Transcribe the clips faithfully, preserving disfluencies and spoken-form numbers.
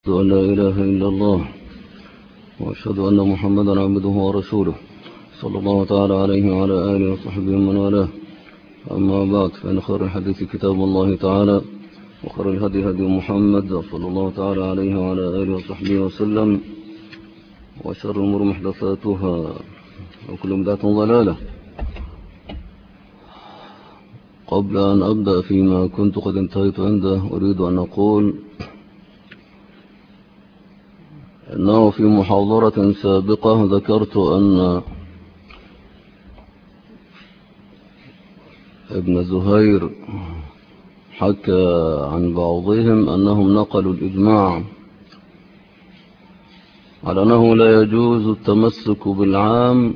أشهد أن لا إله إلا الله وأشهد أن محمدا عبده ورسوله صلى الله تعالى عليه وعلى آله وصحبه ومن والاه. أما بعد، فإن خير الحديث كتاب الله تعالى، وخير الهدي هدي محمد صلى الله تعالى عليه وعلى آله وصحبه وسلم، وشر الأمور محدثاتها وكل بدعة ضلالة. قبل أن أبدأ فيما كنت قد انتهيت عنده، أريد أن أقول أنه في محاضرة سابقة ذكرت أن ابن زهير حكى عن بعضهم أنهم نقلوا الإجماع على أنه لا يجوز التمسك بالعام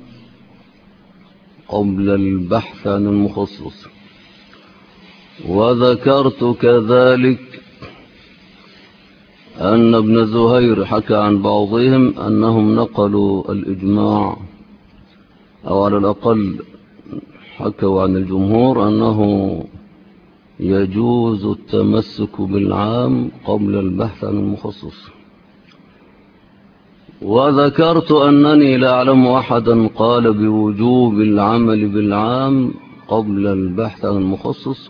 قبل البحث عن المخصص، وذكرت كذلك أن ابن زهير حكى عن بعضهم أنهم نقلوا الإجماع، أو على الأقل حكوا عن الجمهور أنه يجوز التمسك بالعام قبل البحث عن المخصص. وذكرت أنني لا أعلم أحدا قال بوجوب العمل بالعام قبل البحث عن المخصص،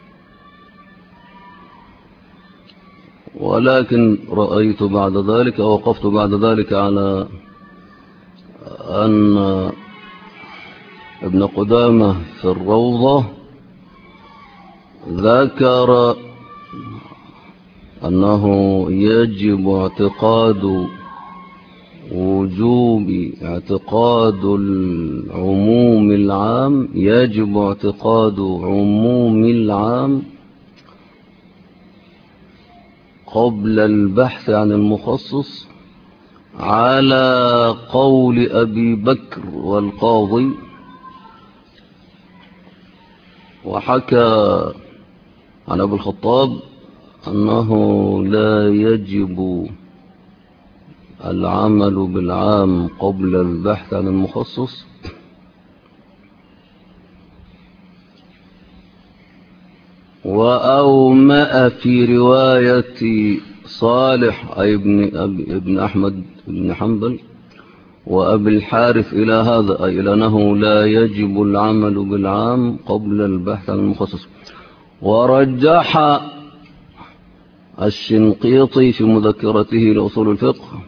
ولكن رأيت بعد ذلك أو وقفت بعد ذلك على أن ابن قدامة في الروضة ذكر أنه يجب اعتقاد وجوب اعتقاد العموم العام يجب اعتقاد عموم العام قبل البحث عن المخصص، على قول أبي بكر والقاضي. وحكى عن أبي الخطاب أنه لا يجب العمل بالعام قبل البحث عن المخصص، وأومأ في رواية صالح أي ابن, ابن أحمد بن حنبل وأبي الحارث إلى هذا، أي إلى أنه لا يجب العمل بالعام قبل البحث عن المخصص. ورجح الشنقيطي في مذكرته لأصول الفقه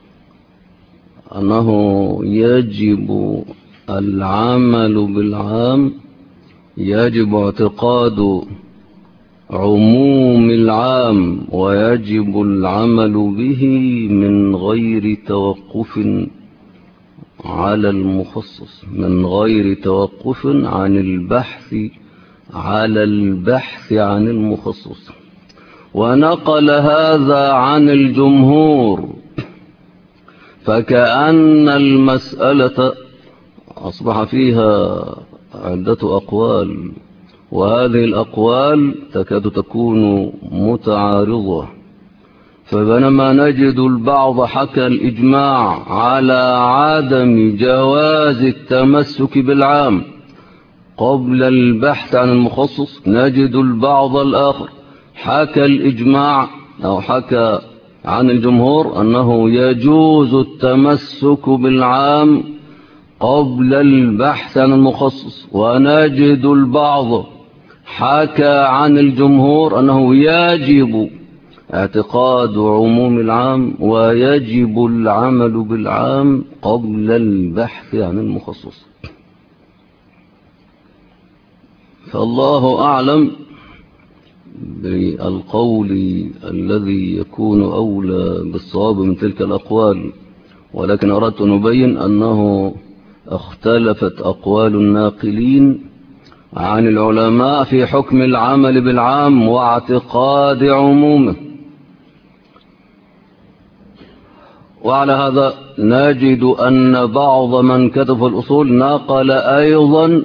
أنه يجب العمل بالعام يجب اعتقاد عموم العام ويجب العمل به من غير توقف على المخصص من غير توقف عن البحث على البحث عن المخصص. ونقل هذا عن الجمهور، فكأن المسألة أصبح فيها عدة أقوال، وهذه الأقوال تكاد تكون متعارضة. فبينما نجد البعض حكى الإجماع على عدم جواز التمسك بالعام قبل البحث عن المخصص، نجد البعض الآخر حكى الإجماع أو حكى عن الجمهور أنه يجوز التمسك بالعام قبل البحث عن المخصص، ونجد البعض حكى عن الجمهور أنه يجب اعتقاد عموم العام ويجب العمل بالعام قبل البحث عن المخصص. فالله أعلم بالقول الذي يكون أولى بالصواب من تلك الأقوال، ولكن أردت أن أبين أنه اختلفت أقوال الناقلين عن العلماء في حكم العمل بالعام واعتقاد عمومه. وعلى هذا نجد أن بعض من كتب الأصول نقل أيضا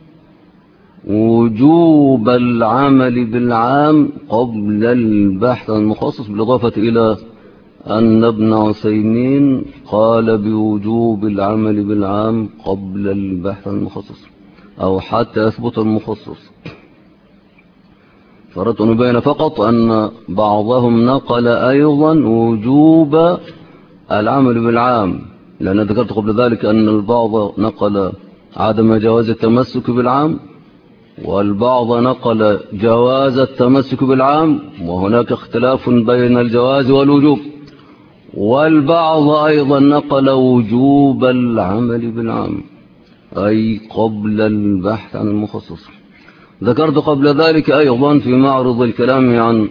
وجوب العمل بالعام قبل البحث عن المخصص، بالإضافة إلى أن ابن عثيمين قال بوجوب العمل بالعام قبل البحث عن المخصص أو حتى يثبت المخصص. فأردت أن أبين فقط أن بعضهم نقل أيضا وجوب العمل بالعام، لأن ذكرت قبل ذلك أن البعض نقل عدم جواز التمسك بالعام، والبعض نقل جواز التمسك بالعام، وهناك اختلاف بين الجواز والوجوب، والبعض أيضا نقل وجوب العمل بالعام أي قبل البحث عن المخصص. ذكرت قبل ذلك أيضا في معرض الكلام عن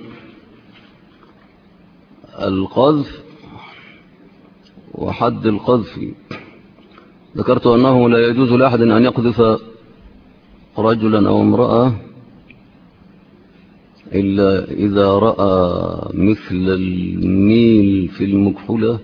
القذف وحد القذف، ذكرت أنه لا يجوز لأحد أن يقذف رجلا أو امرأة إلا إذا رأى مثل الميل في المكحلة،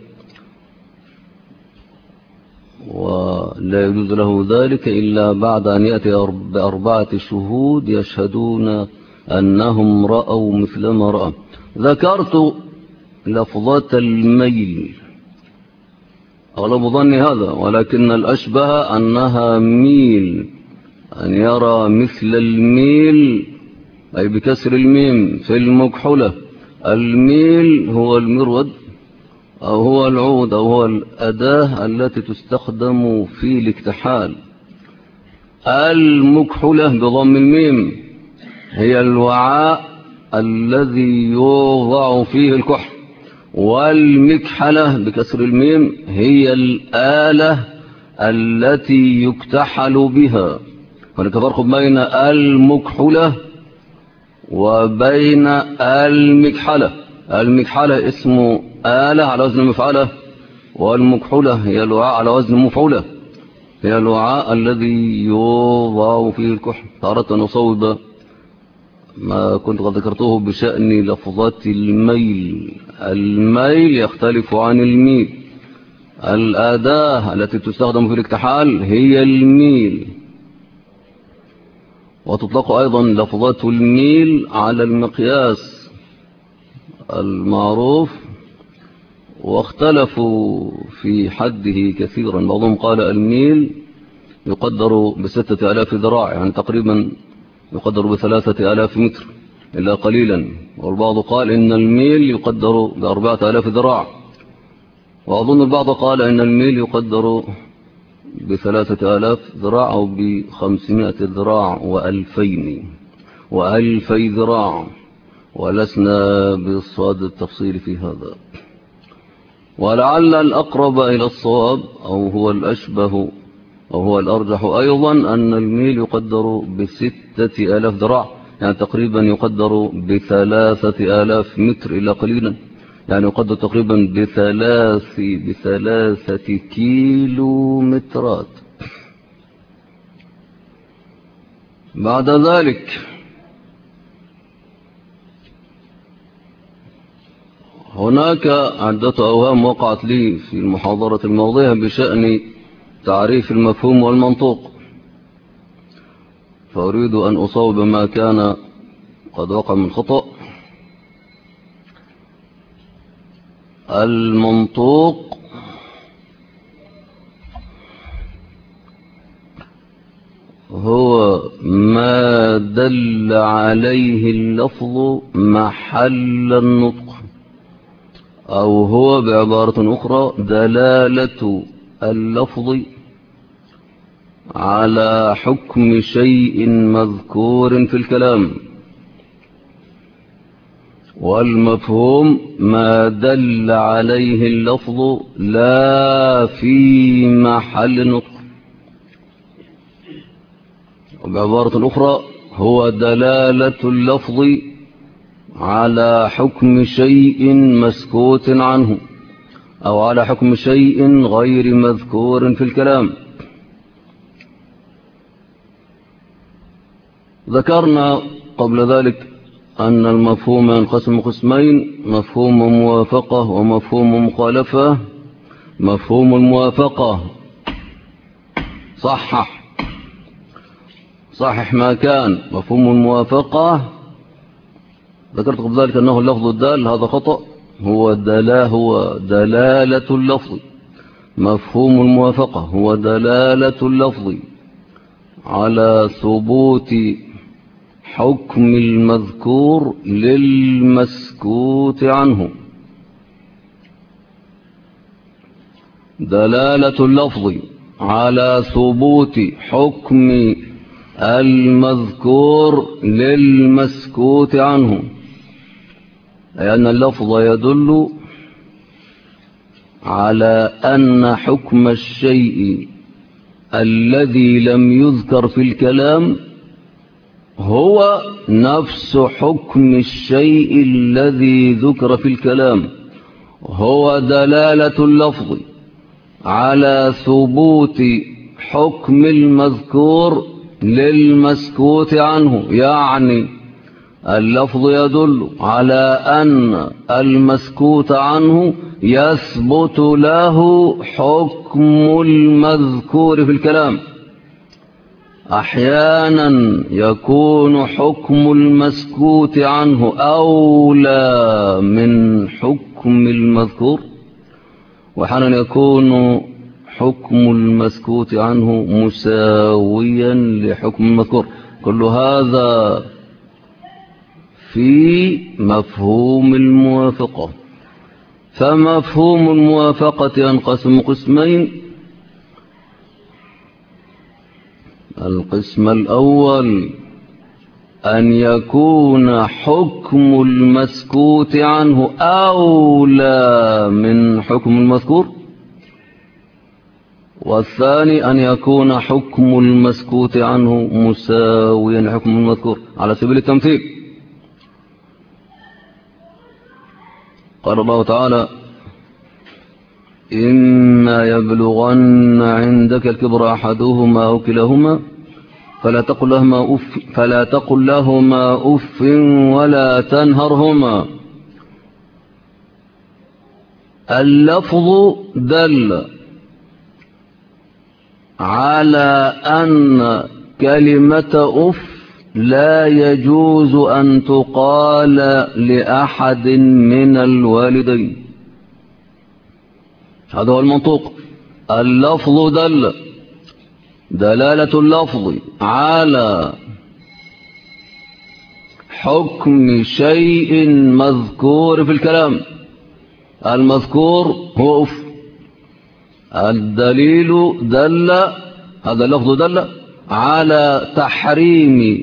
ولا يجوز له ذلك إلا بعد أن يأتي بأربعة شهود يشهدون أنهم رأوا مثل ما رأى. ذكرت لفظة الميل، أغلب ظني هذا، ولكن الأشبه أنها ميل، أن يرى مثل الميل أي بكسر الميم في المكحلة. الميل هو المرود أو هو العود أو هو الأداة التي تستخدم في الاكتحال. المكحلة بضم الميم هي الوعاء الذي يوضع فيه الكحل، والمكحلة بكسر الميم هي الآلة التي يكتحل بها. هناك فرق بين المكحلة وبين المكحلة. المكحلة اسم آلة على وزن مفعلة، والمكحلة هي الوعاء على وزن مفعولة، هي الوعاء الذي يوضع فيه الكحل. أردت أن أصوب ما كنت قد ذكرته بشأن لفظات الميل. الميل يختلف عن الميل. الأداة التي تستخدم في الاكتحال هي الميل، وتطلق أيضا لفظات الميل على المقياس المعروف، واختلفوا في حده كثيرا. بعضهم قال الميل يقدر بستة آلاف ذراع، يعني تقريبا يقدر بثلاثة آلاف متر إلا قليلا، والبعض قال إن الميل يقدر بأربعة آلاف ذراع، وأظن البعض قال إن الميل يقدر بثلاثة آلاف ذراع أو بخمسمائة ذراع وألفين وألفي ذراع، ولسنا بالصاد التفصيل في هذا. ولعل الأقرب إلى الصواب أو هو الأشبه أو هو الأرجح أيضا أن الميل يقدر بستة آلاف ذراع، يعني تقريبا يقدر بثلاثة آلاف متر إلا قليلا، يعني يقدر تقريبا بثلاث بثلاثة كيلو مترات. بعد ذلك هناك عدة أوهام وقعت لي في المحاضرة الماضية بشأن تعريف المفهوم والمنطوق، فأريد أن أصوب ما كان قد وقع من خطأ. المنطوق هو ما دل عليه اللفظ محل النطق، أو هو بعبارة أخرى دلالة اللفظ على حكم شيء مذكور في الكلام. والمفهوم ما دل عليه اللفظ لا في محل نطق، وبعبارة أخرى هو دلالة اللفظ على حكم شيء مسكوت عنه أو على حكم شيء غير مذكور في الكلام. ذكرنا قبل ذلك أن المفهوم ينقسم قسمين: مفهوم موافقة ومفهوم مخالفة. مفهوم الموافقة صحح صحح ما كان. مفهوم الموافقة ذكرت قبل ذلك أنه اللفظ الدال، هذا خطأ، هو دلا هو دلالة اللفظ. مفهوم الموافقة هو دلالة اللفظ على ثبوت حكم المذكور للمسكوت عنه. دلالة اللفظ على ثبوت حكم المذكور للمسكوت عنه، أي أن اللفظ يدل على أن حكم الشيء الذي لم يذكر في الكلام هو نفس حكم الشيء الذي ذكر في الكلام. هو دلالة اللفظ على ثبوت حكم المذكور للمسكوت عنه، يعني اللفظ يدل على أن المسكوت عنه يثبت له حكم المذكور في الكلام. أحيانا يكون حكم المسكوت عنه أولى من حكم المذكور، وأحيانا يكون حكم المسكوت عنه مساويا لحكم المذكور. كل هذا في مفهوم الموافقة. فمفهوم الموافقة ينقسم قسمين: القسم الأول أن يكون حكم المسكوت عنه أولى من حكم المذكور، والثاني أن يكون حكم المسكوت عنه مساويا لحكم المذكور. على سبيل التمثيل قال الله تعالى: إما يبلغن عندك الكبر أحدهما أو كلاهما فلا تقل لهما أف, فلا تقل لهما أف ولا تنهرهما. اللفظ دل على أن كلمة أف لا يجوز أن تقال لأحد من الوالدين. هذا هو المنطوق. اللفظ دل دلالة اللفظ على حكم شيء مذكور في الكلام. المذكور هو أف. الدليل دل هذا اللفظ دل على تحريم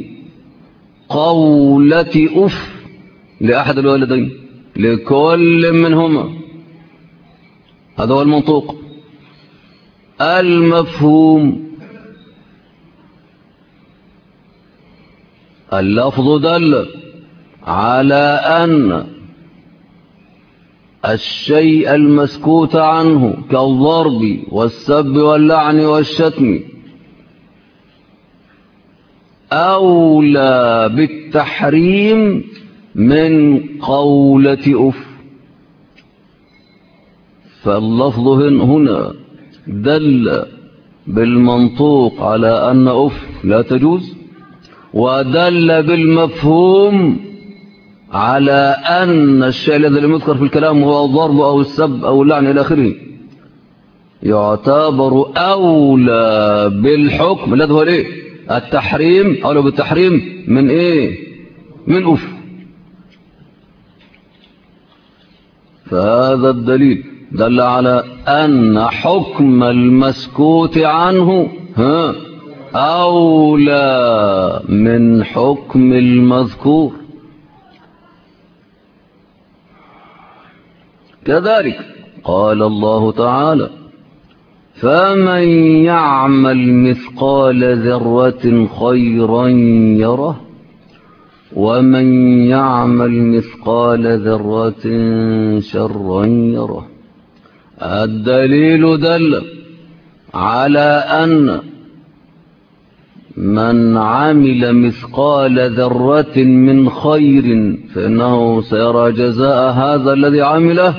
قولة أف لأحد الوالدين، لكل منهما. هذا هو المنطوق. المفهوم: اللفظ دل على أن الشيء المسكوت عنه كالضرب والسب واللعن والشتم أولى بالتحريم من قولة أف. فاللفظ هنا دل بالمنطوق على أن أف لا تجوز، ودل بالمفهوم على أن الشيء الذي لم يذكر في الكلام هو الضرب أو السب أو اللعن إلى آخره يعتبر أولى بالحكم الذي هو إيه؟ التحريم. أولى بالتحريم من إيه؟ من أف. فهذا الدليل دل على أن حكم المسكوت عنه ها أولى من حكم المذكور. كذلك قال الله تعالى: فمن يعمل مثقال ذرة خيرا يره ومن يعمل مثقال ذرة شرا يره. الدليل دل على أن من عمل مثقال ذرة من خير فإنه سيرى جزاء هذا الذي عمله،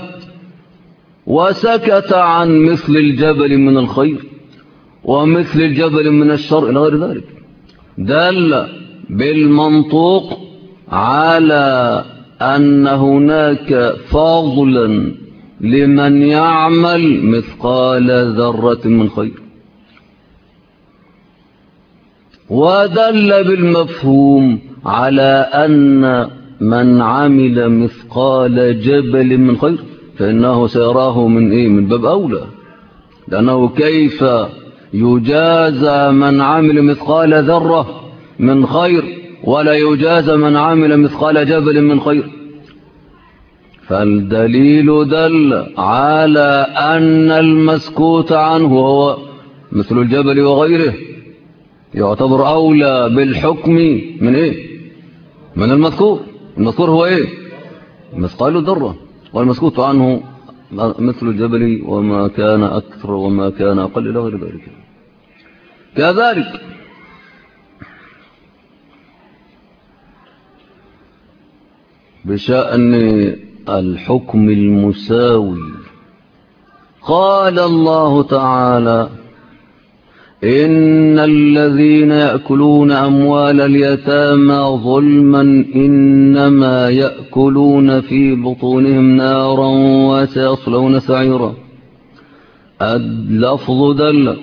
وسكت عن مثل الجبل من الخير ومثل الجبل من الشر إلى غير ذلك. دل بالمنطوق على أن هناك فضلا لمن يعمل مثقال ذرة من خير، ودل بالمفهوم على أن من عمل مثقال جبل من خير فإنه سيراه من إيه؟ من باب أولى، لأنه كيف يجازى من عمل مثقال ذرة من خير ولا يجازى من عمل مثقال جبل من خير؟ فالدليل دل على أن المسكوت عنه هو مثل الجبل وغيره يعتبر أولى بالحكم من إيه؟ من المذكور. المذكور هو إيه؟ مثقال ذرة، والمسكوت عنه مثل الجبل وما كان أكثر وما كان أقل إلى غير ذلك. كذلك بشأن الحكم المساوي قال الله تعالى: إن الذين يأكلون أموال اليتامى ظلما إنما يأكلون في بطونهم نارا وسيصلون سعيرا. اللفظ دل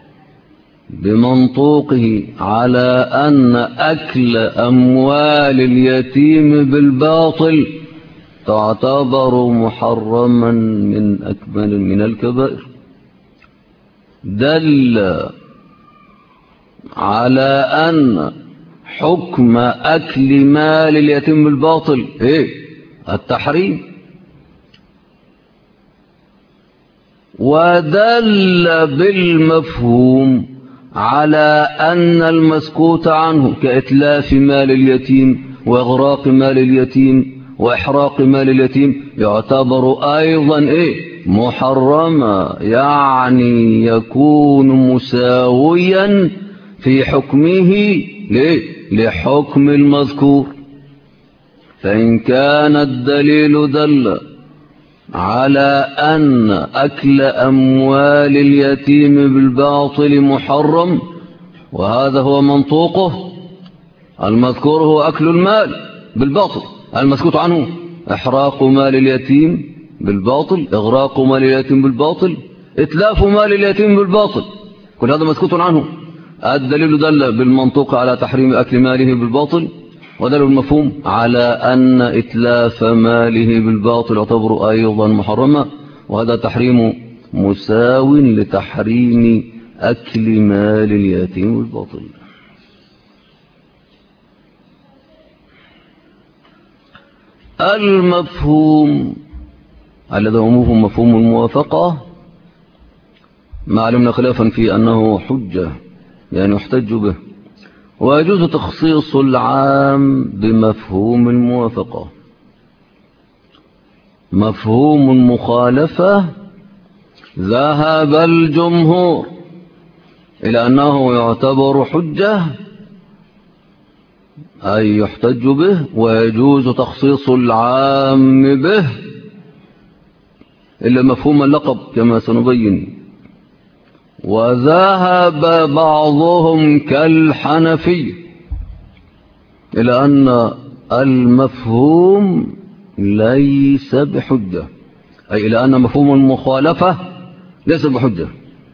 بمنطوقه على أن أكل أموال اليتيم بالباطل تعتبر محرما من أكبر من الكبائر. دل على أن حكم أكل مال اليتيم بالباطل إيه؟ التحريم. ودل بالمفهوم على أن المسكوت عنه كإتلاف مال اليتيم وإغراق مال اليتيم وإحراق مال اليتيم يعتبر أيضا إيه؟ محرما، يعني يكون مساويا في حكمه لحكم المذكور. فإن كان الدليل دل على أن أكل أموال اليتيم بالباطل محرم، وهذا هو منطوقه، المذكور هو أكل المال بالباطل، المسكوت عنه إحراق مال اليتيم بالباطل، إغراق مال اليتيم بالباطل، إتلاف مال اليتيم بالباطل، كل هذا مسكوت عنه. الدليل دل بالمنطوق على تحريم أكل ماله بالباطل، ودل المفهوم على أن إتلاف ماله بالباطل يعتبر أيضا محرما، وهذا تحريم مساو لتحريم أكل مال اليتيم بالباطل. المفهوم الذي هو مفهوم الموافقة ما علمنا خلافا في أنه حجة، يعني يحتج به، ويجوز تخصيص العام بمفهوم الموافقة. مفهوم المخالفة ذهب الجمهور إلى أنه يعتبر حجة أي يحتج به، ويجوز تخصيص العام به إلا مفهوم اللقب كما سنبين. وذهب بعضهم كالحنفي إلى أن المفهوم ليس بحجة، أي إلى أن مفهوم المخالفة ليس بحجة.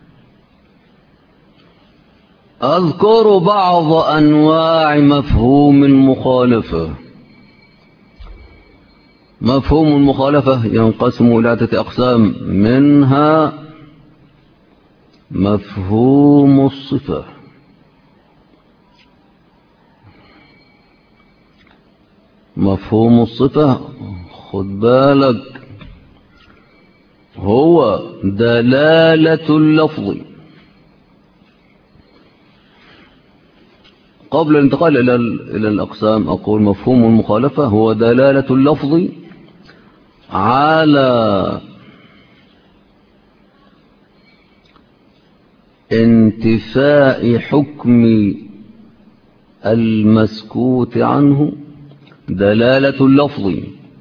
أذكر بعض أنواع مفهوم المخالفة. مفهوم المخالفة ينقسم إلى عدة أقسام، منها مفهوم الصفة. مفهوم الصفة خد بالك هو دلالة اللفظ. قبل الانتقال إلى إلى الأقسام أقول مفهوم المخالفة هو دلالة اللفظ على انتفاء حكم المسكوت عنه، دلالة اللفظ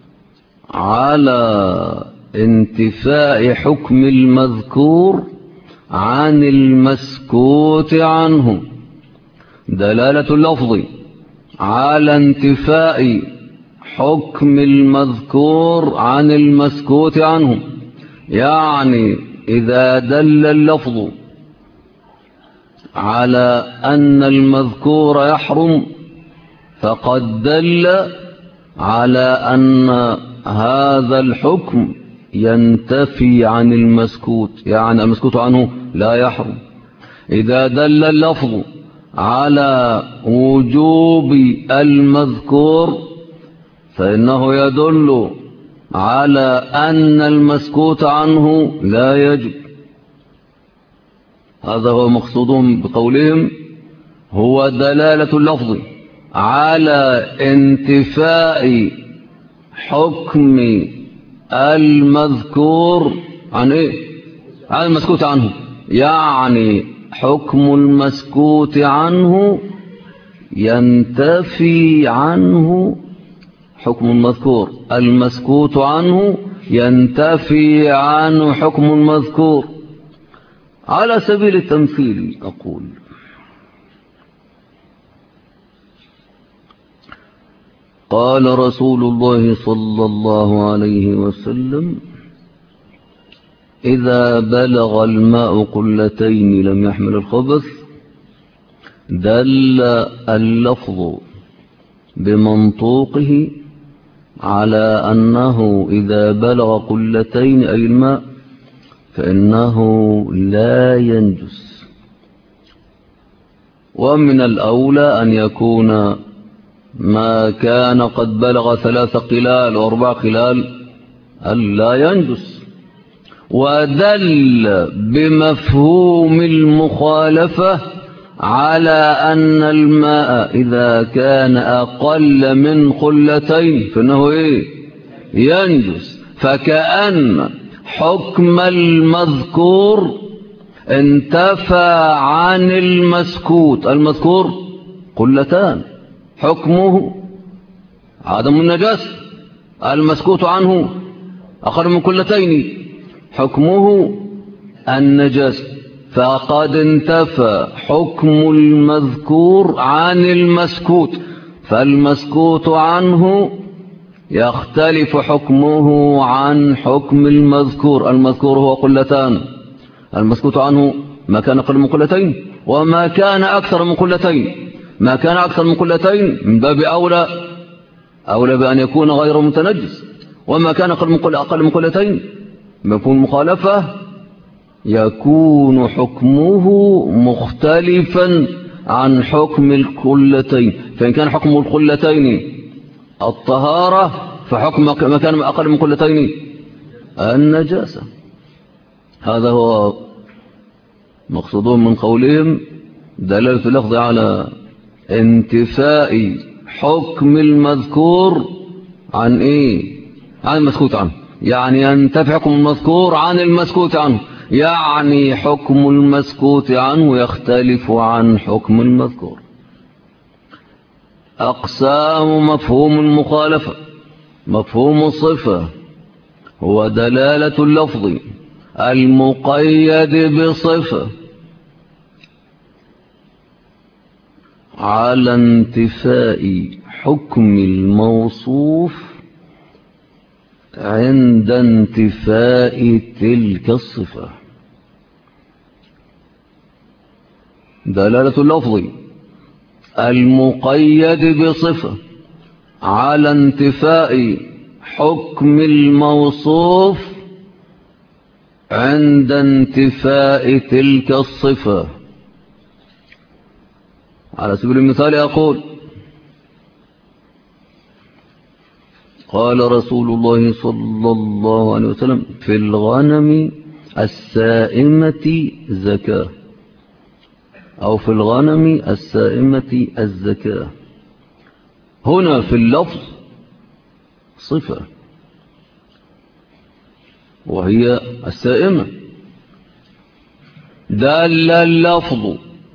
على انتفاء حكم المذكور عن المسكوت عنه، دلالة اللفظ على انتفاء حكم المذكور عن المسكوت عنه. يعني إذا دل اللفظ على أن المذكور يحرم فقد دل على أن هذا الحكم ينتفي عن المسكوت، يعني المسكوت عنه لا يحرم. إذا دل اللفظ على وجوب المذكور فإنه يدل على أن المسكوت عنه لا يجب. هذا هو مقصودهم بقولهم هو دلالة اللفظ على انتفاء حكم المذكور عن إيه؟ عن المسكوت عنه، يعني حكم المسكوت عنه ينتفي عنه حكم المذكور، المسكوت عنه ينتفي عنه حكم المذكور. على سبيل التمثيل أقول قال رسول الله صلى الله عليه وسلم إذا بلغ الماء قلتين لم يحمل الخبث. دل اللفظ بمنطوقه على أنه إذا بلغ قلتين أي الماء فإنه لا ينجس. ومن الأولى أن يكون ما كان قد بلغ ثلاث قلال وأربع قلال ألا ينجس. ودل بمفهوم المخالفة على أن الماء إذا كان أقل من قلتين فإنه إيه؟ ينجس. فكأن حكم المذكور انتفى عن المسكوت. المذكور قلتان حكمه عدم النجاسة، المسكوت عنه أقل من قلتين حكمه النجاسة. فقد انتفى حكم المذكور عن المسكوت، فالمسكوت عنه يختلف حكمه عن حكم المذكور. المذكور هو قلتان، المسكوت عنه ما كان أقل من قلتين وما كان أكثر من قلتين. ما كان أكثر من قلتين من باب أولى أولى بأن يكون غير متنجس، وما كان أقل من قلتين مفهوم مخالفة يكون حكمه مختلفا عن حكم القلتين. فإن كان حكم القلتين الطهارة فحكم ما كان أقل من قلتين النجاسة. هذا هو مقصودهم من قولهم دلالة اللفظ على انتفاء حكم المذكور عن إيه؟ عن المسكوت عنه، يعني ينتفي حكم المذكور عن المسكوت عنه، يعني حكم المسكوت عنه يختلف عن حكم المذكور. أقسام مفهوم المخالفة. مفهوم الصفة هو دلالة اللفظ المقيد بصفة على انتفاء حكم الموصوف عند انتفاء تلك الصفة. دلالة اللفظ المقيد بصفة على انتفاء حكم الموصوف عند انتفاء تلك الصفة. على سبيل المثال أقول قال رسول الله صلى الله عليه وسلم في الغنم السائمة زكاة، أو في الغنم السائمة الزكاة. هنا في اللفظ صفة وهي السائمة. دل اللفظ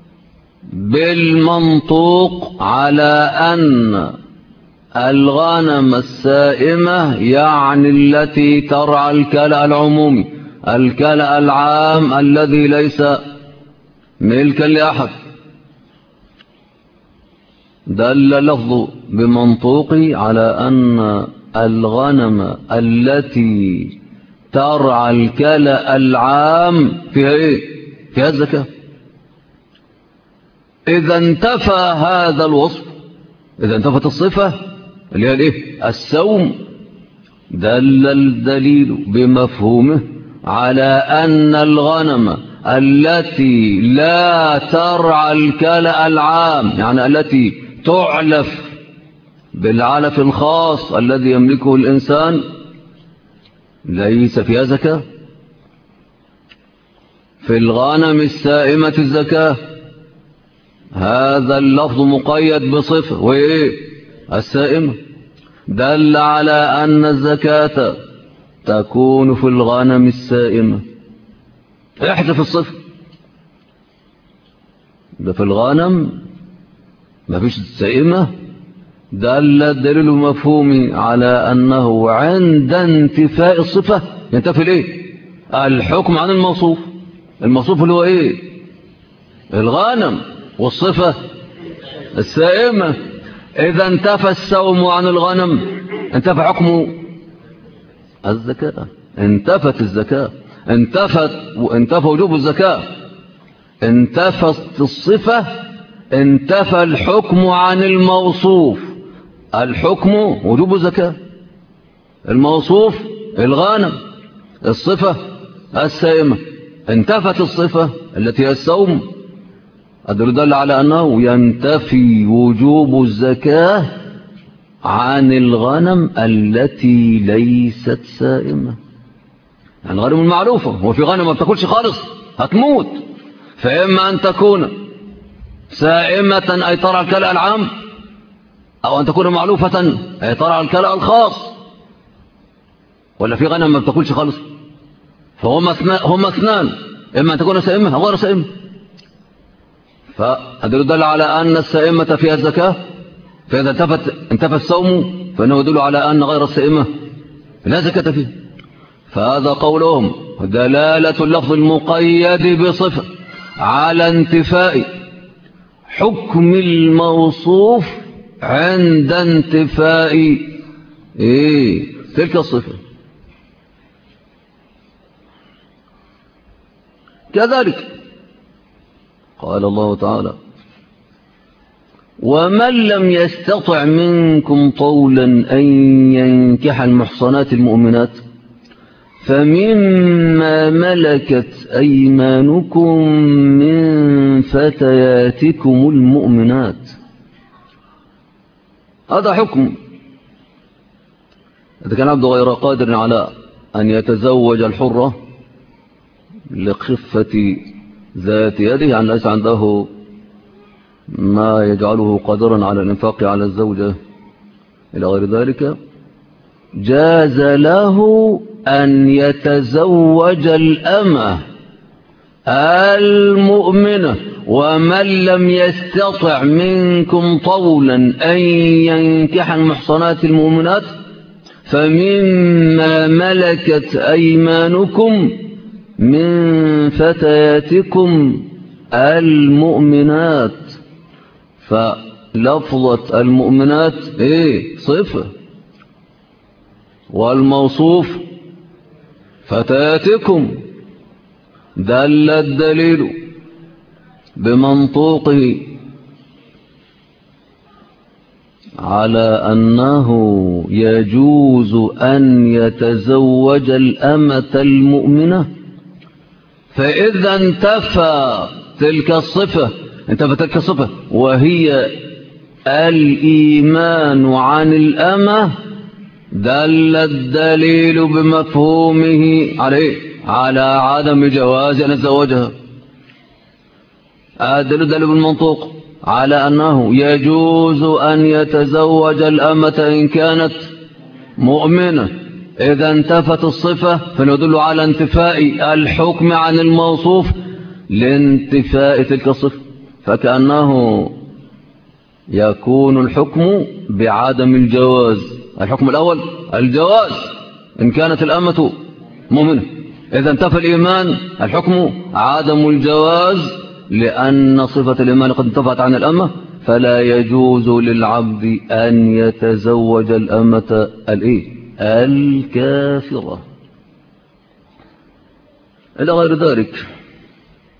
بالمنطوق على أن الغنم السائمة يعني التي ترعى الكلأ العمومي، الكلأ العام الذي ليس ملكا لأحد. دل اللفظ بمنطوقه على أن الغنم التي ترعى الكلأ العام فيها إيه؟ فيها الزكاة. إذا انتفى هذا الوصف إذا انتفت الصفة اللي هي الايه السوم، دل الدليل بمفهومه على أن الغنم التي لا ترعى الكلأ العام، يعني التي تعلف بالعلف الخاص الذي يملكه الإنسان، ليس فيها زكاة. في الغنم السائمة الزكاة، هذا اللفظ مقيد بصفة وإيه السائمة، دل على أن الزكاة تكون في الغنم السائمة. احذف الصفة، ده في الغنم ما فيش سائمة، دل الدليل مفهومي على أنه عند انتفاء الصفة ينتفي الايه الحكم عن الموصوف. الموصوف اللي هو ايه الغنم، والصفة السائمة. إذا انتفى السوم عن الغنم انتفى حكمه الزكاة، انتفت الزكاة، انتفت وانتفى وجوب الزكاة. انتفت الصفة انتفى الحكم عن الموصوف. الحكم وجوب الزكاة، الموصوف الغنم، الصفة السائمة. انتفت الصفة التي هي السوم، أدل على أنه ينتفي وجوب الزكاة عن الغنم التي ليست سائمة. يعني الغنم المعروفة، هو في غنم ما بتاكلش خالص هتموت، فإما أن تكون سائمة أي ترعى الكلأ العام، أو أن تكون معلوفة أي ترعى الكلأ الخاص. ولا في غنم ما بتاكلش خالص، فهم هم اثنان، إما أن تكون سائمة أو غير سائمة. فأدل على أن السائمة فيها الزكاة، فإذا انتفت انتفى السوم فإنه يدل على أن غير السائمة لا زكاة فيه. فهذا قولهم دلالة اللفظ المقيد بصفة على انتفاء حكم الموصوف عند انتفاء إيه تلك الصفة. كذلك قال الله تعالى: ومن لم يستطع منكم طولا أن ينكح المحصنات المؤمنات فمما ملكت أيمانكم من فتياتكم المؤمنات. هذا حكم إذا كان عبد غير قادر على أن يتزوج الحرة لخفة ذات يده، يعني ليس عنده ما يجعله قادرا على الإنفاق على الزوجة إلى غير ذلك، جاز له أن يتزوج الأمة المؤمنة. ومن لم يستطع منكم طولا أن ينكح المحصنات المؤمنات فمما ملكت أيمانكم من فتياتكم المؤمنات. فلفظة المؤمنات ايه صفة، والموصوف فتياتكم، دل الدليل بمنطوقه على أنه يجوز أن يتزوج الأمة المؤمنة. فإذا انتفى تلك الصفة انتفى تلك الصفة وهي الإيمان عن الأمة، دل الدليل بمفهومه عليه على عدم جواز أن يتزوجها. الدليل دليل بالمنطوق على أنه يجوز أن يتزوج الأمة إن كانت مؤمنة. إذا انتفت الصفة فندل على انتفاء الحكم عن الموصوف لانتفاء تلك الصفة، فكأنه يكون الحكم بعدم الجواز. الحكم الأول الجواز إن كانت الأمة مؤمنة. إذا انتفى الإيمان الحكم عدم الجواز، لأن صفة الإيمان قد انتفت عن الأمة، فلا يجوز للعبد أن يتزوج الأمة الإيه الكافرة إلى غير ذلك.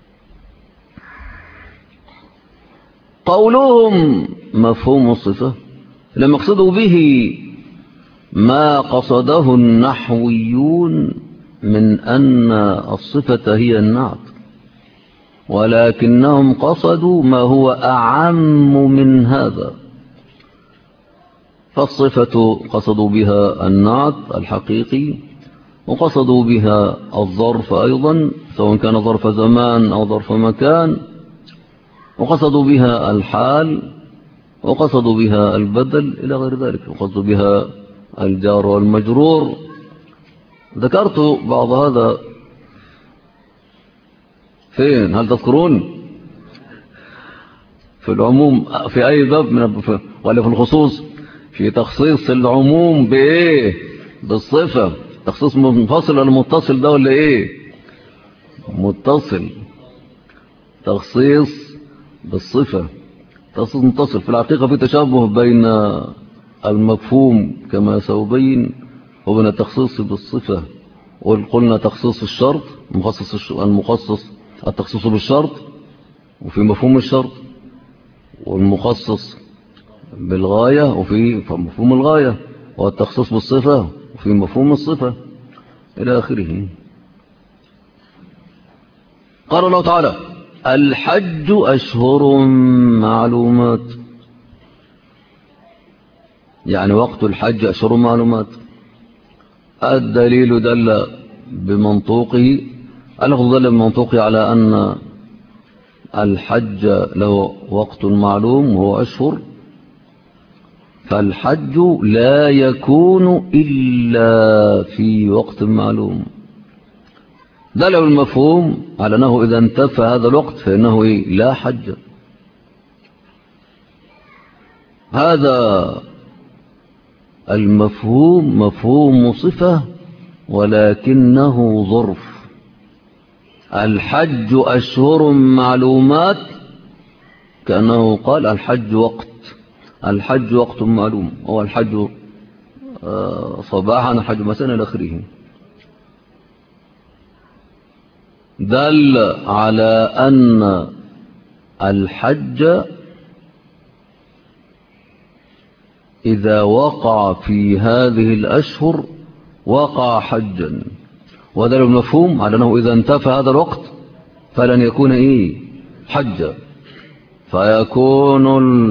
قولهم مفهوم الصفة لم يقصدوا به ما قصده النحويون من أن الصفة هي النعت، ولكنهم قصدوا ما هو أعم من هذا. فالصفة قصدوا بها النعت الحقيقي، وقصدوا بها الظرف أيضا سواء كان ظرف زمان أو ظرف مكان، وقصدوا بها الحال، وقصدوا بها البدل إلى غير ذلك، وقصدوا بها الجار والمجرور. ذكرت بعض هذا فين؟ هل تذكرون؟ في العموم في أي باب من ولا في الخصوص؟ في تخصيص العموم بإيه؟ بالصفة. تخصيص منفصل ولا متصل ده ولا إيه؟ متصل. تخصيص بالصفة، تخصيص متصل. في الحقيقة في تشابه بين المفهوم كما سأبين وبين التخصيص بالصفة. وقلنا تخصيص الشرط، مخصص المخصص التخصيص بالشرط وفي مفهوم الشرط، والمخصص بالغاية وفي مفهوم الغاية، والتخصيص بالصفة وفي مفهوم الصفة إلى آخره. قال الله تعالى: الحج أشهر معلومات، يعني وقت الحج أشهر معلومات. الدليل دل بمنطوقه، اللفظ دل بمنطوقه على أن الحج له وقت معلوم وهو أشهر، فالحج لا يكون إلا في وقت معلوم. دل المفهوم على أنه إذا انتفى هذا الوقت فإنه إيه؟ لا حج. هذا المفهوم مفهوم صفة ولكنه ظرف. الحج أشهر معلومات كأنه قال الحج وقت، الحج وقت معلوم، هو الحج صباحا الحج مساء إلى آخره. دل على أن الحج إذا وقع في هذه الأشهر وقع حجا، ودل المفهوم على أنه إذا انتفى هذا الوقت فلن يكون إيه؟ حجا. فيكون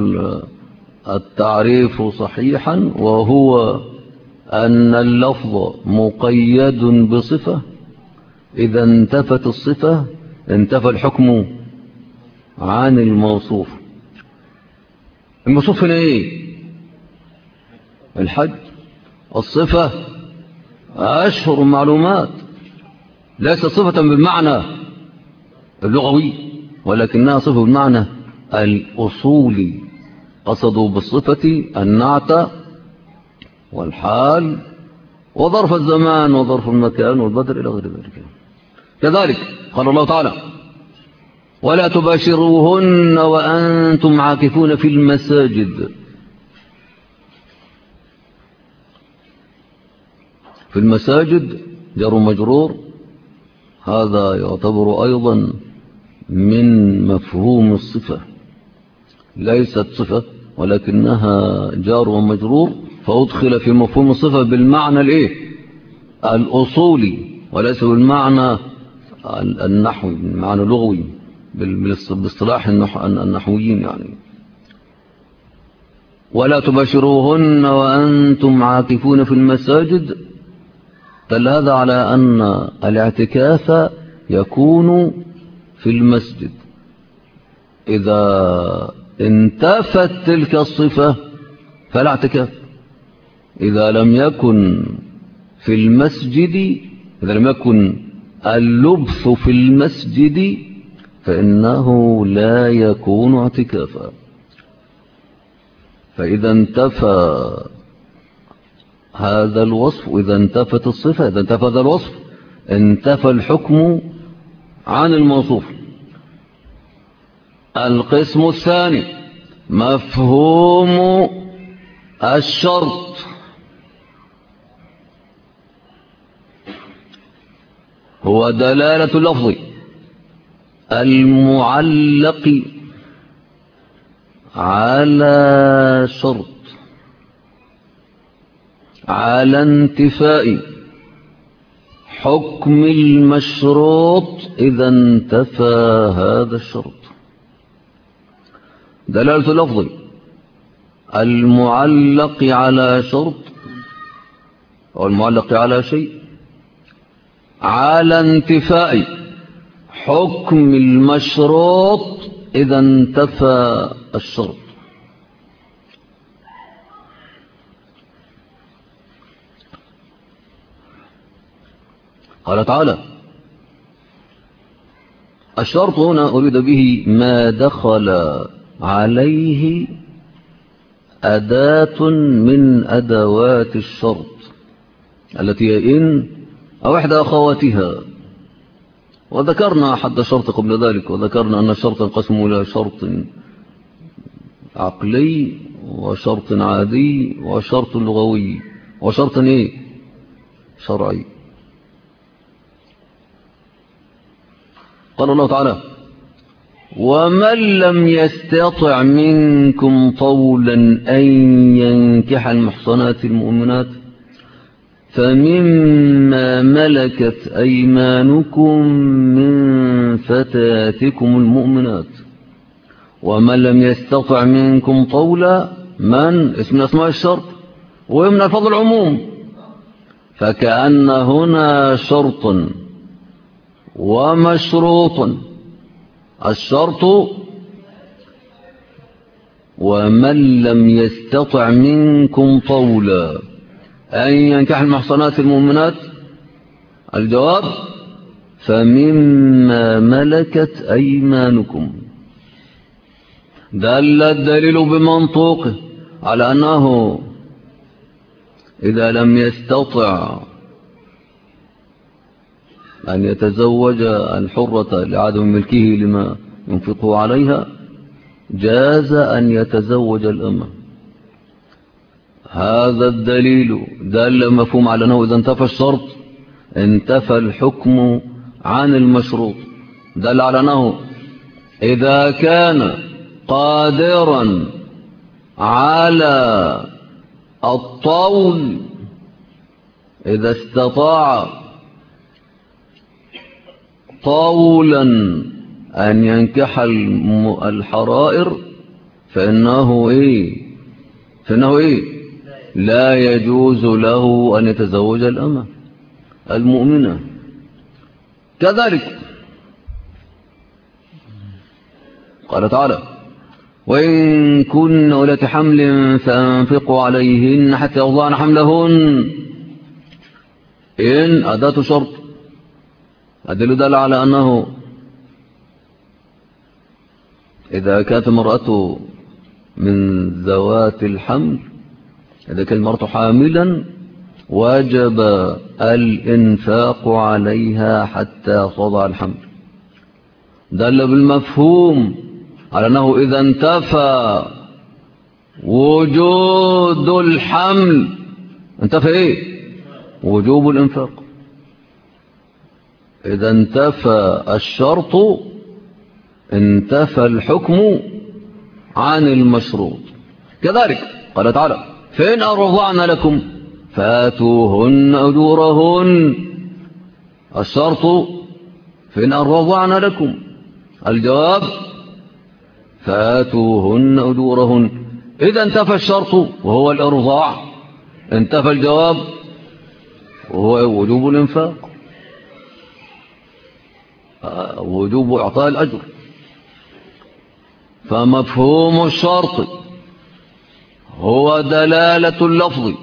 التعريف صحيحا، وهو أن اللفظ مقيد بصفة، إذا انتفت الصفة انتفى الحكم عن الموصوف. الموصوف هنا إيه؟ الحج. الصفة أشهر معلومات، ليست صفة بالمعنى اللغوي ولكنها صفة بالمعنى الأصولي. قصدوا بالصفة النعت والحال وظرف الزمان وظرف المكان والبدل إلى غير ذلك. كذلك قال الله تعالى: ولا تباشروهن وأنتم عاكفون في المساجد. في المساجد جر مجرور، هذا يعتبر أيضا من مفهوم الصفة، ليست صفة ولكنها جار ومجرور، فأدخل في مفهوم الصفة بالمعنى الإيه؟ الأصولي، وليس بالمعنى النحوي، بالمعنى اللغوي باصطلاح النحويين يعني. ولا تباشروهن وأنتم عاكفون في المساجد، دل هذا على أن الاعتكاف يكون في المسجد. إذا انتفت تلك الصفة فلا اعتكاف. إذا لم يكن في المسجد، إذا لم يكن اللبث في المسجد فإنه لا يكون اعتكافا. فإذا انتفى هذا الوصف، إذا انتفت الصفة، إذا انتفى هذا الوصف انتفى الحكم عن الموصوف. القسم الثاني مفهوم الشرط. هو دلالة اللفظ المعلق على شرط على انتفاء حكم المشروط إذا انتفى هذا الشرط. دلالة اللفظ المعلق على شرط أو المعلق على شيء على انتفاء حكم المشروط إذا انتفى الشرط. قال تعالى: الشرط هنا أريد به ما دخل عليه أداة من أدوات الشرط التي هي إن أو إحدى أخواتها. وذكرنا حد شرط قبل ذلك، وذكرنا أن الشرط ينقسم إلى شرط عقلي وشرط عادي وشرط لغوي وشرط إيه؟ شرعي. قال الله تعالى: ومن لم يستطع منكم طولا أن ينكح المحصنات المؤمنات فمما ملكت أيمانكم من فتاتكم المؤمنات. ومن لم يستطع منكم طولا، من اسم أسماء الشرط ومن الفضل العموم، فكأن هنا شرط ومشروط. الشرط ومن لم يستطع منكم طولا أن ينكح المحصنات المؤمنات، الجواب: فمما ملكت أيمانكم. دل الدليل بمنطوقه على أنه إذا لم يستطع أن يتزوج الحرة لعدم ملكه لما ينفقه عليها، جاز أن يتزوج الأمة. هذا الدليل دل مفهوم على أنه إذا انتفى الشرط انتفى الحكم عن المشروط. دل على أنه إذا كان قادرا على الطول، إذا استطاع طولا أن ينكح الحرائر فإنه إيه فإنه إيه لا يجوز له أن يتزوج الأمة المؤمنة. كذلك قال تعالى: وإن كن أولات حمل فأنفقوا عليهن حتى يضعن حملهن. إن أداة شرط. أدل دل على أنه إذا كانت المرأة من ذوات الحمل، إذا كانت المرأة حاملا، وجب الإنفاق عليها حتى تضع الحمل. دل بالمفهوم على أنه إذا انتفى وجود الحمل انتفى إيه؟ وجوب الإنفاق. إذا انتفى الشرط انتفى الحكم عن المشروط. كذلك قال تعالى: فإن أرضعن لكم فآتوهن أجورهن. الشرط فإن أرضعن لكم، الجواب: فآتوهن أجورهن. إذا انتفى الشرط وهو الإرضاع، انتفى الجواب وهو وجوب الإنفاق، وجوب إعطاء الأجر. فمفهوم الشرط هو دلالة اللفظ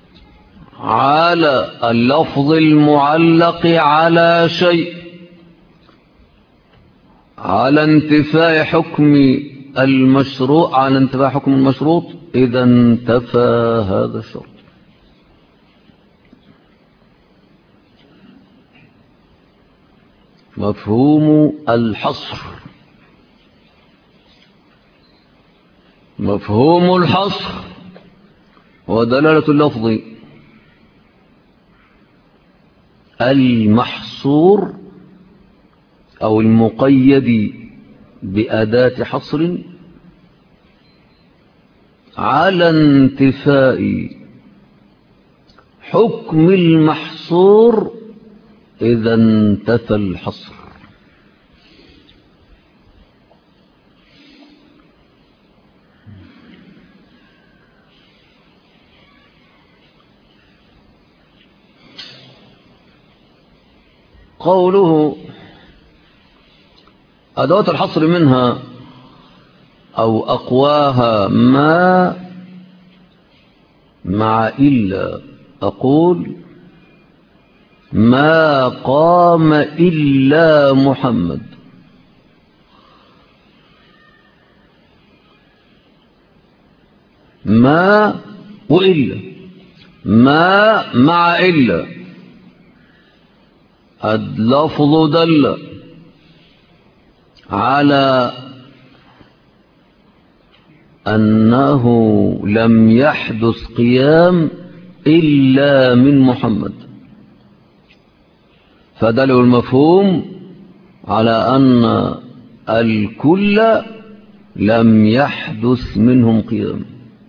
على اللفظ المعلق على شيء، على انتفاء حكم المشروع، على انتفاء حكم المشروط إذا انتفى هذا الشرط. مفهوم الحصر. مفهوم الحصر ودلالة اللفظ المحصور أو المقيد بأداة حصر على انتفاء حكم المحصور إذا انتفى الحصر. قوله أدوات الحصر منها أو أقواها ما مع إلا. أقول ما قام إلا محمد. ما وإلا، ما مع إلا، اللفظ دل على أنه لم يحدث قيام إلا من محمد، فدل المفهوم على أن الكل لم يحدث منهم قيام.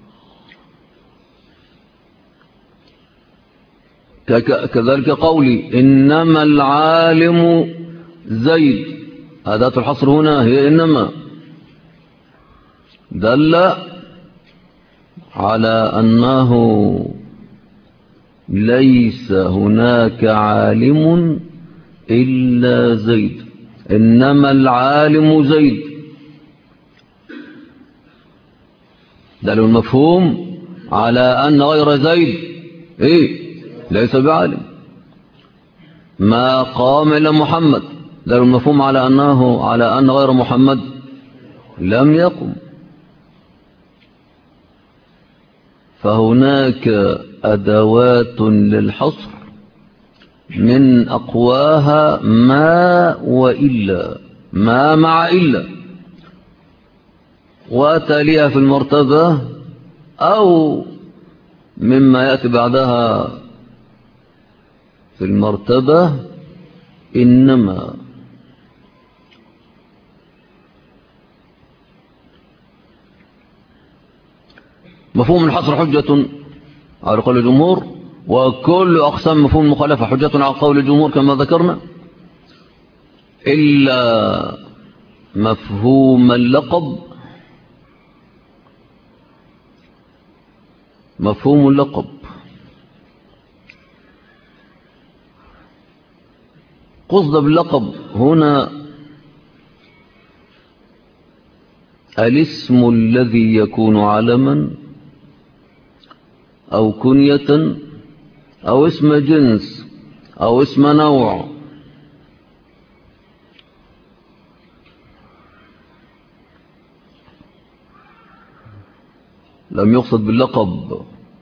كذلك قولي إنما العالم زيد، أداة الحصر هنا هي إنما، دل على أنه ليس هناك عالم إلا زيد. إنما العالم زيد، دل المفهوم على أن غير زيد إيه؟ ليس بعالم. ما قام إلا محمد، دل المفهوم على أنه على أن غير محمد لم يقم. فهناك أدوات للحصر من أقواها ما وإلا، ما مع إلا، وتليها في المرتبة أو مما يأتي بعدها في المرتبة إنما. مفهوم الحصر حجة على قول الجمهور، وكل أقسام مفهوم المخالفة حجة على قول الجمهور كما ذكرنا، إلا مفهوم اللقب. مفهوم اللقب قصد باللقب هنا الاسم الذي يكون علما أو كنية أو اسم جنس أو اسم نوع. لم يقصد باللقب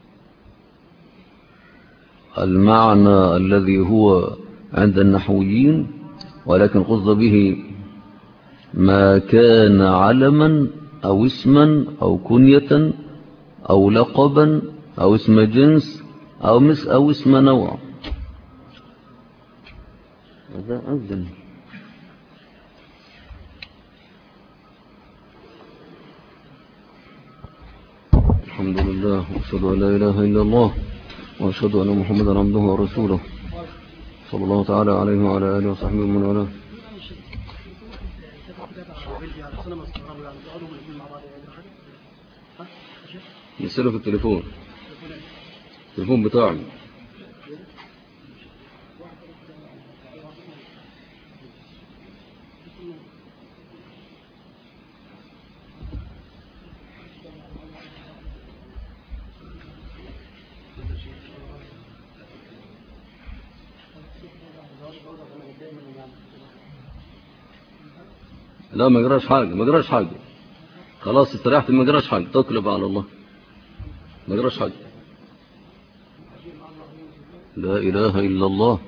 المعنى الذي هو عند النحويين، ولكن قصد به ما كان علما أو اسما أو كنية أو لقبا أو اسم جنس أو مس أو اسم نوع. هذا أذن. الحمد لله وأشهد أن لا إله إلا الله وأشهد أن محمدا عبده ورسوله صلى الله تعالى عليه وعلى آله وصحبه ومن والاه. يسأله في التليفون، التليفون بتاعي. لا ما جراش حاجة، ما جراش حاجة، خلاص استريحت، ما جراش حاجة، تقلب على الله، ما جراش حاجة. لا إله إلا الله.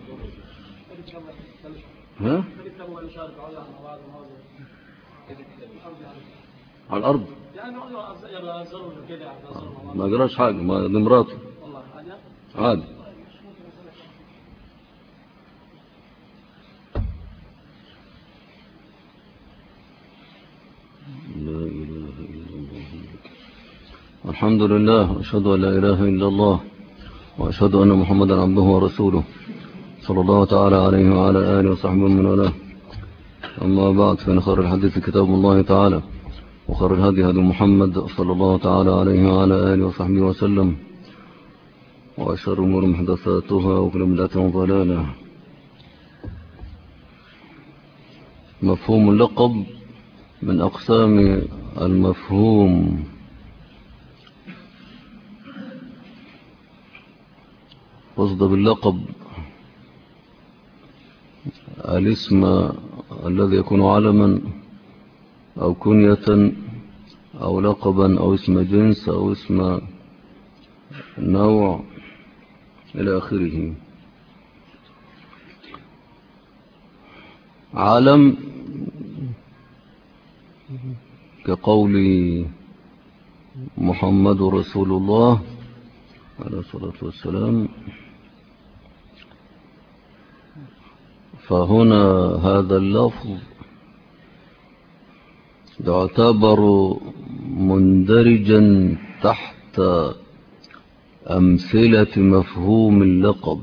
ها؟ على الأرض ما جراش حاجة، ما دي مراته عادي. لا إله إلا الله. الحمد لله وأشهد أن لا إله إلا الله وأشهد أن محمدا عبده ورسوله صلى الله تعالى عليه وعلى آله وصحبه من والاه. أما بعد، فإن خير الحديث كتاب الله تعالى، وخير الهدي هدي محمد صلى الله تعالى عليه وعلى آله وصحبه وسلم، وشر الأمور محدثاتها وكل بدعة ضلالة. مفهوم اللقب من أقسام المفهوم. قصد باللقب الاسم الذي يكون علما أو كنية أو لقبا أو اسم جنس أو اسم نوع إلى آخره. علم كقول محمد رسول الله عليه الصلاة والسلام، فهنا هذا اللفظ يعتبر مندرجا تحت أمثلة مفهوم اللقب.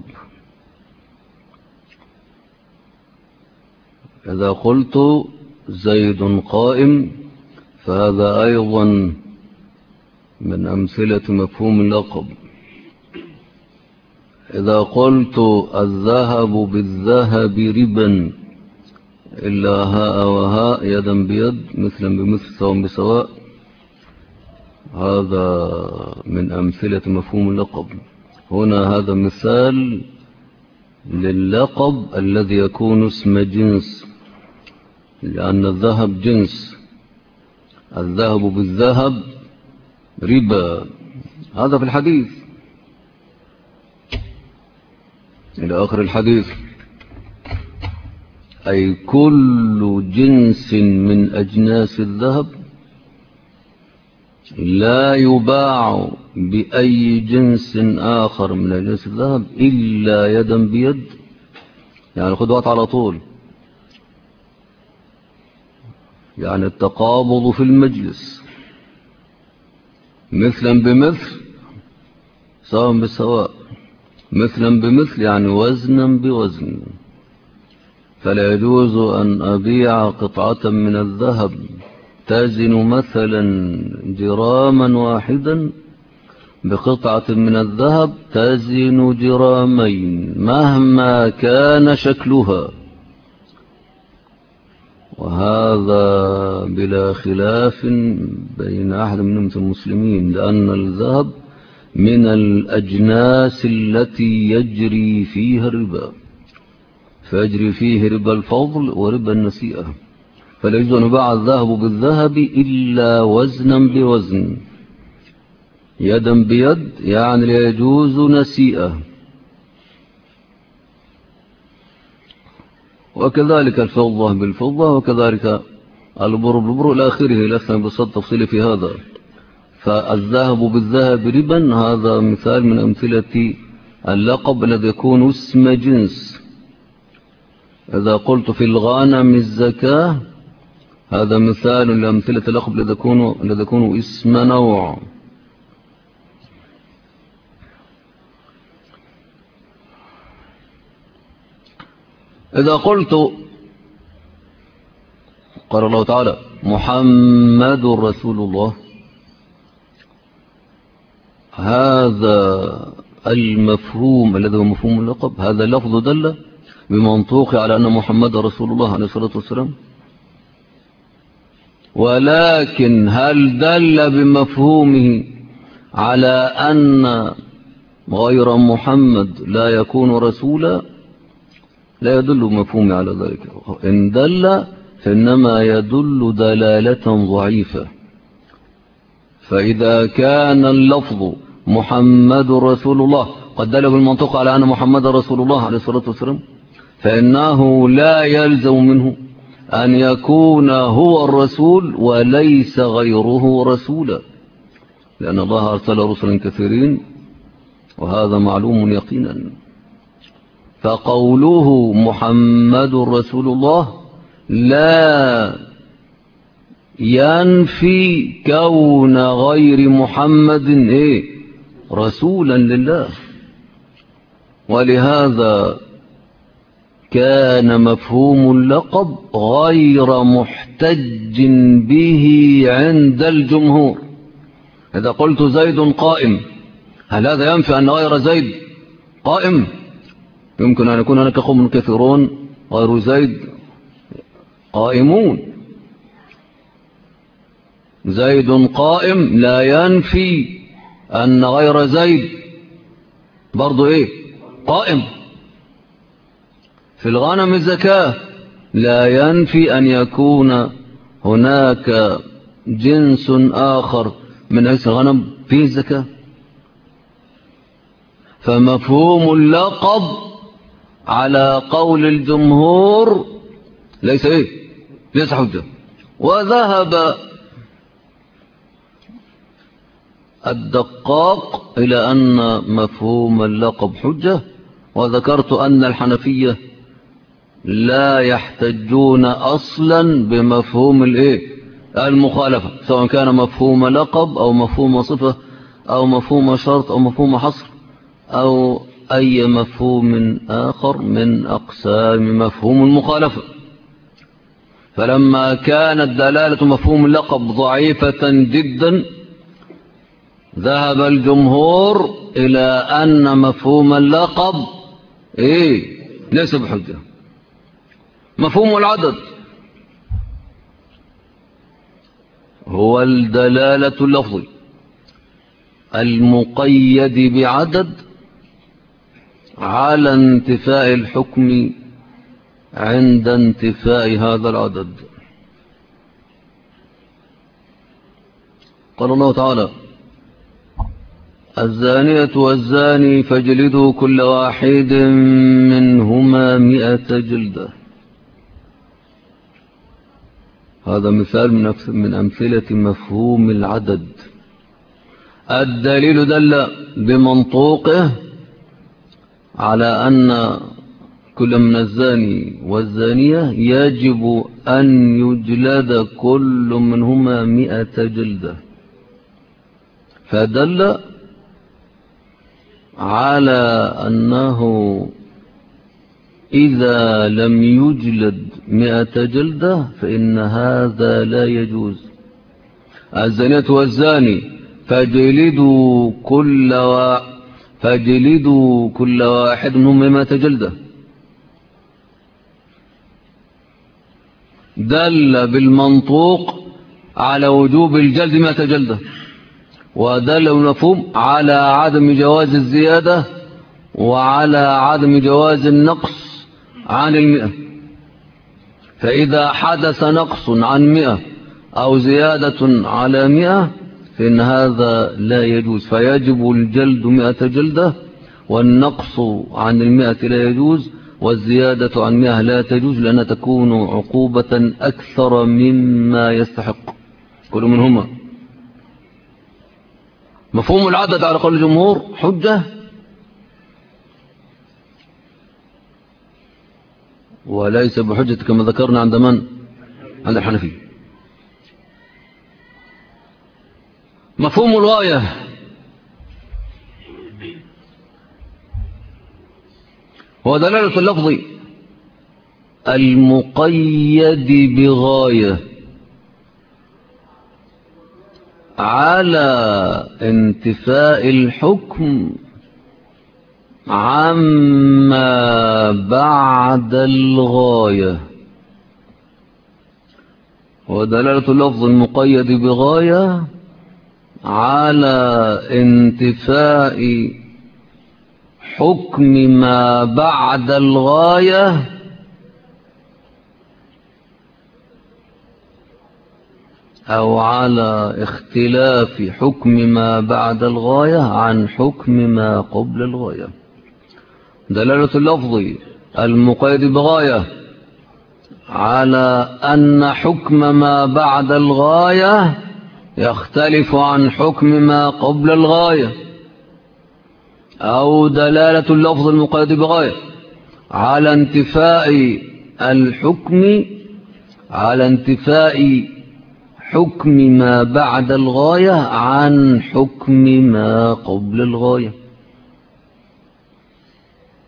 إذا قلت زيد قائم فهذا أيضا من أمثلة مفهوم اللقب. إذا قلت الذهب بالذهب ربا إلا هاء وهاء يدا بيد مثلا بمثل سواء بسواء، هذا من أمثلة مفهوم اللقب. هنا هذا مثال لللقب الذي يكون اسم جنس، لأن الذهب جنس. الذهب بالذهب ربا، هذا في الحديث إلى آخر الحديث. أي كل جنس من أجناس الذهب لا يباع بأي جنس آخر من أجناس الذهب إلا يدا بيد، يعني خدوات على طول، يعني التقابض في المجلس مثلا بمثل سواء بسواء. مثلا بمثل يعني وزنا بوزن، فلا يجوز أن أبيع قطعة من الذهب تزن مثلا جراما واحدا بقطعة من الذهب تزن جرامين مهما كان شكلها، وهذا بلا خلاف بين أحد من المسلمين، لأن الذهب من الأجناس التي يجري فيها الربا، فيجري فيه ربا الفضل وربا النسيئة. فلا يجوز أن يباع الذهب بالذهب إلا وزنا بوزن، يدا بيد، يعني لا يجوز نسيئة. وكذلك الفضة بالفضة، وكذلك البر بالبر إلى آخره، لسنا بصد تفصيل في هذا. فالذهب بالذهب ربا هذا مثال من أمثلة اللقب الذي يكون اسم جنس. إذا قلت في الغنم الزكاة هذا مثال لأمثلة اللقب الذي يكون اسم نوع. إذا قلت قال الله تعالى محمد رسول الله، هذا المفهوم الذي هو مفهوم اللقب، هذا اللفظ دل بمنطوق على أن محمد رسول الله عليه الصلاة والسلام، ولكن هل دل بمفهومه على أن غير محمد لا يكون رسولا؟ لا يدل مفهومه على ذلك. إن دل فإنما يدل دلالة ضعيفة. فإذا كان اللفظ محمد رسول الله قد دل بالمنطق على أن محمد رسول الله عليه الصلاة والسلام، فإنه لا يلزم منه أن يكون هو الرسول وليس غيره رسولا، لأن الله أرسل رسلا كثيرين وهذا معلوم يقينا. فقوله محمد رسول الله لا ينفي كون غير محمد إيه؟ رسولا لله، ولهذا كان مفهوم اللقب غير محتج به عند الجمهور. إذا قلت زيد قائم، هل هذا ينفي أن غير زيد قائم؟ يمكن أن يكون هناك قوم كثيرون غير زيد قائمون. زيد قائم لا ينفي أن غير زيد برضو إيه قائم. في الغنم الزكاة لا ينفي أن يكون هناك جنس آخر من أجل الغنم فيه الزكاة. فمفهوم اللقب على قول الجمهور ليس إيه ليس حجة. وذهب الدقاق إلى أن مفهوم اللقب حجة، وذكرت أن الحنفية لا يحتجون أصلا بمفهوم الإيه المخالفة، سواء كان مفهوم لقب أو مفهوم صفة أو مفهوم شرط أو مفهوم حصر أو أي مفهوم آخر من أقسام مفهوم المخالفة. فلما كانت دلالة مفهوم اللقب ضعيفة جدا ذهب الجمهور إلى أن مفهوم اللقب إيه ليس بحجة. مفهوم العدد هو الدلالة اللفظي المقيد بعدد على انتفاء الحكم عند انتفاء هذا العدد. قال الله تعالى: الزانية والزاني فاجلدوا كل واحد منهما مئة جلدة. هذا مثال من أمثلة مفهوم العدد. الدليل دل بمنطوقه على أن كل من الزاني والزانية يجب أن يجلد كل منهما مئة جلدة، فدل على أنه إذا لم يجلد مئة جلدة فإن هذا لا يجوز. الزانية والزاني فاجلدوا كل و... فاجلدوا كل واحد منهم مئة جلدة، دل بالمنطوق على وجوب الجلد مئة جلدة، ودل المفهوم على عدم جواز الزيادة وعلى عدم جواز النقص عن المئة. فإذا حدث نقص عن مئة أو زيادة على مئة فإن هذا لا يجوز، فيجب الجلد مئة جلدة، والنقص عن المئة لا يجوز، والزيادة عن مئة لا تجوز، لأنها تكون عقوبة أكثر مما يستحق كل منهما. مفهوم العدد على قول الجمهور حجة، وليس بحجة كما ذكرنا عند من؟ عند الحنفية. مفهوم الغاية هو دلالة اللفظ المقيد بغاية على انتفاء الحكم عما بعد الغاية. ودلالة اللفظ المقيد بغاية على انتفاء حكم ما بعد الغاية أو على اختلاف حكم ما بعد الغاية عن حكم ما قبل الغاية. دلالة اللفظ المقيد بغاية على أن حكم ما بعد الغاية يختلف عن حكم ما قبل الغاية، أو دلالة اللفظ المقيد بغاية على انتفاء الحكم على انتفاء حكم ما بعد الغاية عن حكم ما قبل الغاية.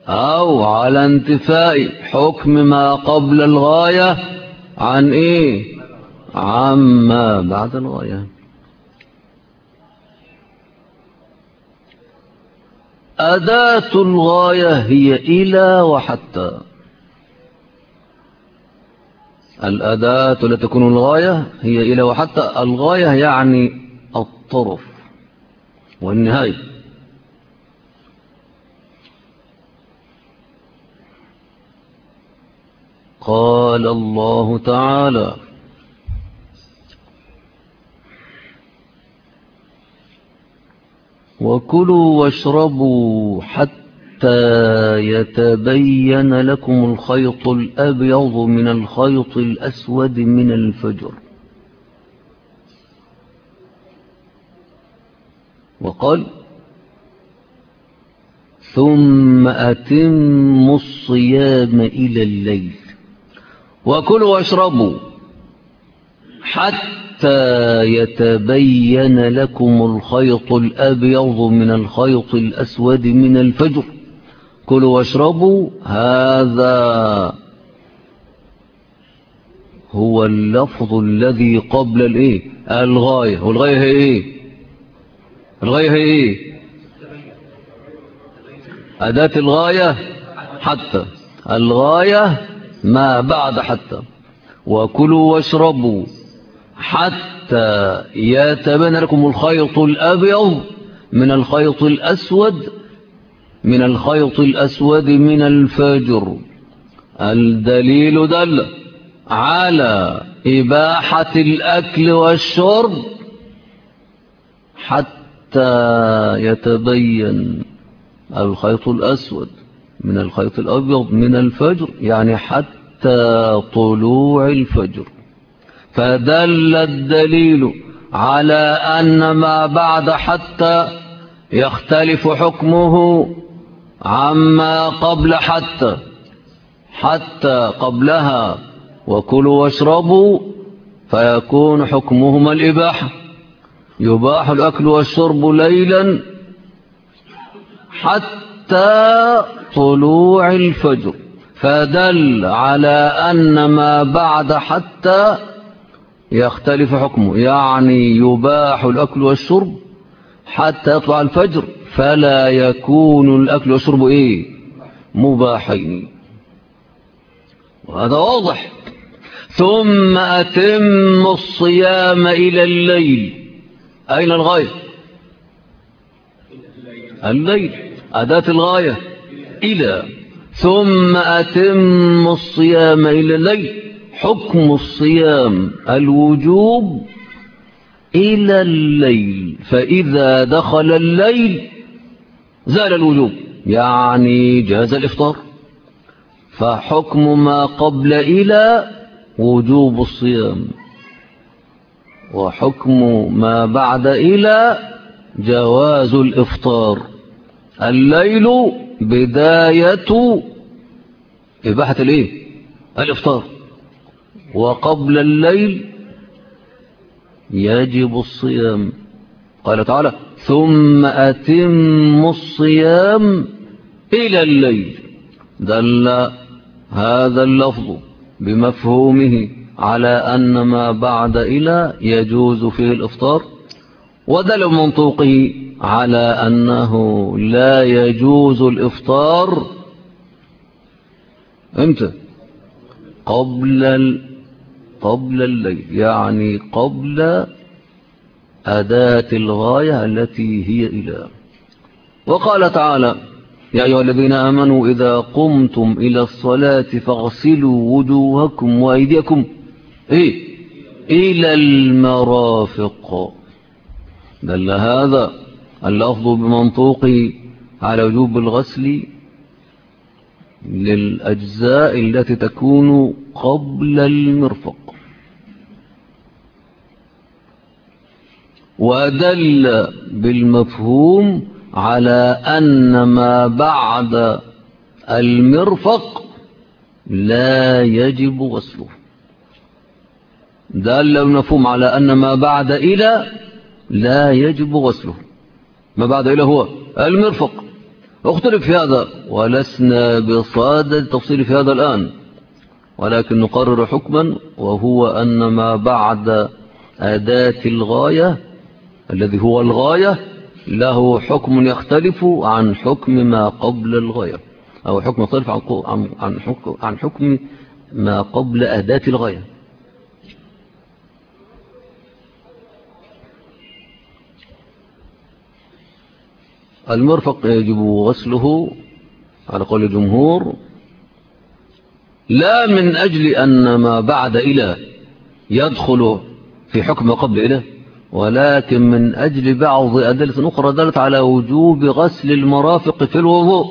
أو على انتفاء حكم ما قبل الغاية عن إيه؟ عما بعد الغاية. أداة الغاية هي إلى وحتى. الأداة التي تكون الغاية هي إلى وحتى. الغاية يعني الطرف والنهاية. قال الله تعالى: وكلوا واشربوا حتى يتبين لكم الخيط الأبيض من الخيط الأسود من الفجر. وقال: ثم أتموا الصيام إلى الليل. وكلوا واشربوا حتى يتبين لكم الخيط الأبيض من الخيط الأسود من الفجر. كلوا واشربوا هذا هو اللفظ الذي قبل الايه؟ الغاية. والغاية هي ايه؟ الغاية هي ايه؟ أداة الغاية حتى. الغاية ما بعد حتى. وكلوا واشربوا حتى يتبين لكم الخيط الأبيض من الخيط الأسود من الخيط الأسود من الفجر. الدليل دل على إباحة الأكل والشرب حتى يتبين الخيط الأسود من الخيط الأبيض من الفجر، يعني حتى طلوع الفجر. فدل الدليل على أن ما بعد حتى يختلف حكمه عما قبل حتى. حتى قبلها وكلوا واشربوا فيكون حكمهما الإباحة. يباح الأكل والشرب ليلا حتى طلوع الفجر. فدل على أن ما بعد حتى يختلف حكمه، يعني يباح الأكل والشرب حتى يطلع الفجر، فلا يكون الأكل والشرب إيه؟ مباحين. وهذا واضح. ثم أتم الصيام إلى الليل. أين الغاية؟ الليل. أداة الغاية إلى. ثم أتم الصيام إلى الليل. حكم الصيام الوجوب إلى الليل، فإذا دخل الليل زال الوجوب، يعني جاز الإفطار. فحكم ما قبل إلى وجوب الصيام، وحكم ما بعد إلى جواز الإفطار. الليل بداية إباحة الإيه؟ الإفطار. وقبل الليل يجب الصيام. قال تعالى: ثم أتم الصيام إلى الليل. دل هذا اللفظ بمفهومه على أن ما بعد إلى يجوز فيه الإفطار، ودل منطوقه على أنه لا يجوز الإفطار امتى؟ قبل ال... قبل الليل، يعني قبل أداة الغاية التي هي إلى. وقال تعالى: يا أيها الذين آمنوا إذا قمتم إلى الصلاة فاغسلوا وجوهكم وأيديكم إيه؟ إلى المرافق. دل هذا اللفظ بمنطوقه على وجوب الغسل للأجزاء التي تكون قبل المرفق. ودل بالمفهوم على أن ما بعد المرفق لا يجب غسله. دل المفهوم على أن ما بعد إلى لا يجب غسله. ما بعد إلى هو المرفق، اختلف في هذا ولسنا بصادد التفصيل في هذا الآن، ولكن نقرر حكما، وهو أن ما بعد أداة الغاية الذي هو الغاية له حكم يختلف عن حكم ما قبل الغاية، أو حكم يختلف عن عن حكم عن حكم ما قبل أداة الغاية. المرفق يجب غسله على قول الجمهور، لا من أجل أن ما بعد إلى يدخل في حكم قبل إلى، ولكن من أجل بعض أدلة أخرى دلت على وجوب غسل المرافق في الوضوء،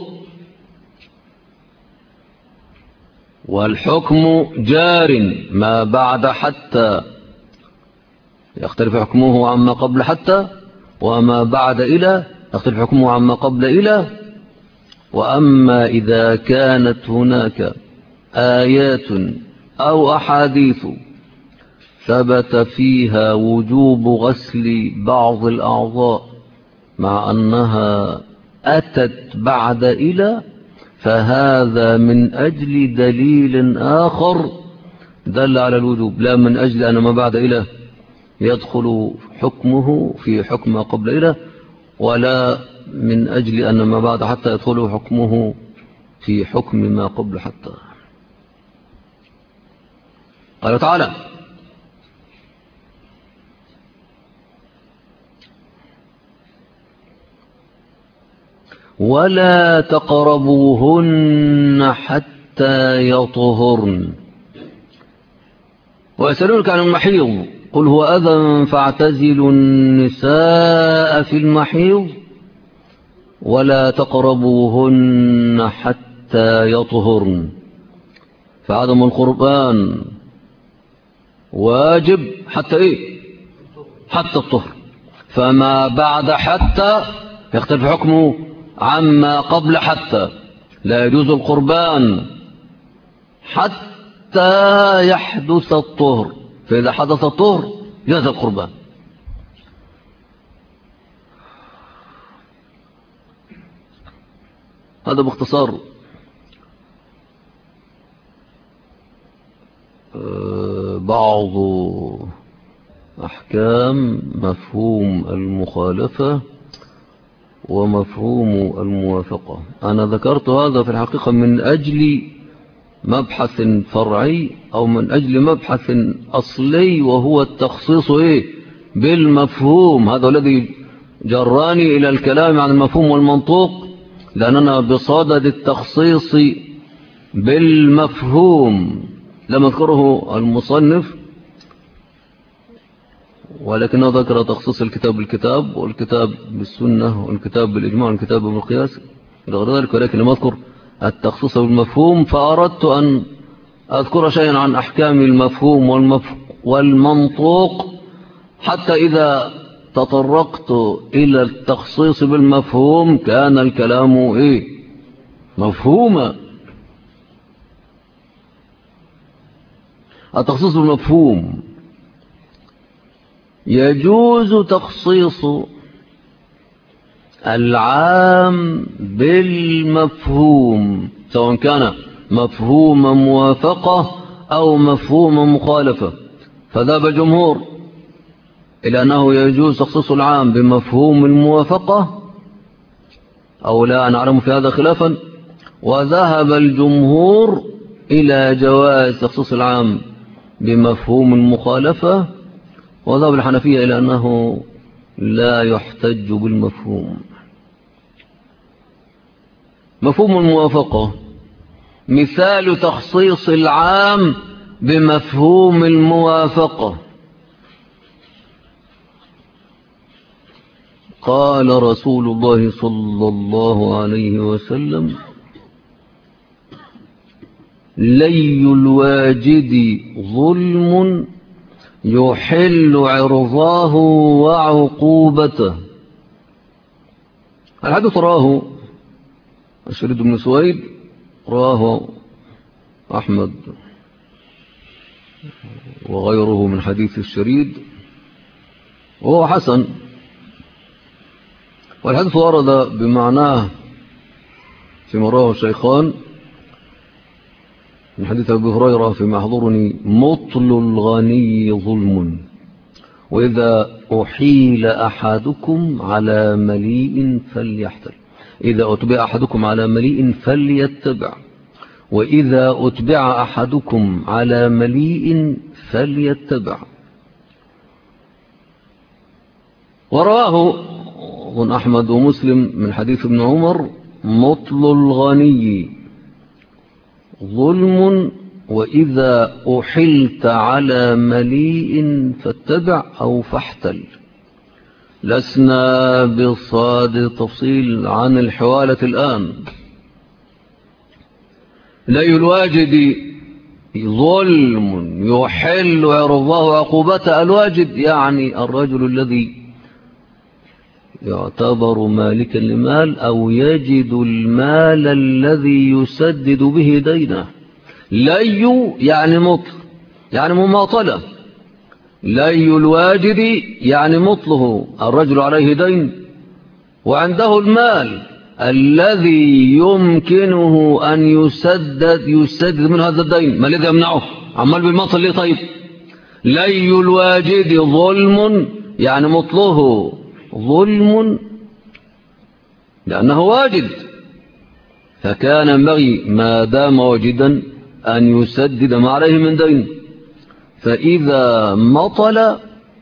والحكم جار ما بعد حتى يختلف حكمه عما قبل حتى، وما بعد إلى يختلف حكمه عما قبل إلى. وأما إذا كانت هناك آيات أو أحاديث ثبت فيها وجوب غسل بعض الأعضاء مع أنها أتت بعد إلى، فهذا من أجل دليل آخر دل على الوجوب، لا من أجل أن ما بعد إلى يدخل حكمه في حكم قبل إلى، ولا من أجل أن ما بعد حتى يدخل حكمه في حكم ما قبل حتى. قال تعالى: ولا تقربوهن حتى يطهرن ويسألونك عن المحيض قل هو أذى فاعتزلوا النساء في المحيض ولا تقربوهن حتى يطهرن. فعدم القربان واجب حتى إيه؟ حتى الطهر. فما بعد حتى يختلف حكمه عما قبل حتى، لا يجوز القربان حتى يحدث الطهر، فإذا حدث الطهر جاز القربان. هذا باختصار بعض أحكام مفهوم المخالفة ومفهوم الموافقة. أنا ذكرت هذا في الحقيقة من أجل مبحث فرعي أو من أجل مبحث أصلي، وهو التخصيص إيه؟ بالمفهوم. هذا الذي جراني إلى الكلام عن المفهوم والمنطوق، لأننا بصدد التخصيص بالمفهوم لم يذكره المصنف، ولكنه ذكر تخصيص الكتاب بالكتاب والكتاب بالسنة والكتاب بالإجماع والكتاب بالقياس إلى غير ذلك، ولكن لم أذكر التخصيص بالمفهوم. فأردت أن أذكر شيئا عن أحكام المفهوم والمف... والمنطوق، حتى إذا تطرقت إلى التخصيص بالمفهوم كان الكلام إيه؟ مفهوما. التخصيص بالمفهوم: يجوز تخصيص العام بالمفهوم سواء كان مفهوم موافقة أو مفهوم مخالفة. فذهب الجمهور إلى أنه يجوز تخصيص العام بمفهوم الموافقة، أو لا نعلم في هذا خلافا. وذهب الجمهور إلى جواز تخصيص العام بمفهوم المخالفة، وذهب الحنفية إلى أنه لا يحتج بالمفهوم. مفهوم الموافقة مثال تخصيص العام بمفهوم الموافقة. قال رسول الله صلى الله عليه وسلم: لي الواجد ظلم يحل عرضاه وعقوبته. الحديث راه الشريد بن سويد، راه أحمد وغيره من حديث الشريد، وهو حسن. والحديث ورد بمعناه فيما رواه الشيخان من حديث أبي هريرة فيما يحضرني: مطل الغني ظلم، وإذا أحيل أحدكم على مليء فليحتل، إذا أتبع أحدكم على مليء فليتبع، وإذا أتبع أحدكم على مليء فليتبع. ورواه ابن أحمد ومسلم من حديث ابن عمر: مطل الغني ظلم، وإذا أحلت على مليء فاتبع أو فاحتل. لسنا بالصاد تفصيل عن الحوالة الآن. لي الواجد ظلم يحل عرضه عقوبته. الواجد يعني الرجل الذي يعتبر مالكا لمال أو يجد المال الذي يسدد به دينه. لي يعني مطل يعني مماطلة. لي الواجد يعني مطله، الرجل عليه دين وعنده المال الذي يمكنه أن يسدد يسدد من هذا الدين. ما الذي يمنعه؟ عمال بالمطل ليه؟ طيب لي الواجد ظلم يعني مطله ظلم لأنه واجد، فكان ينبغي ما دام واجدا أن يسدد ما عليه من دين. فإذا مطل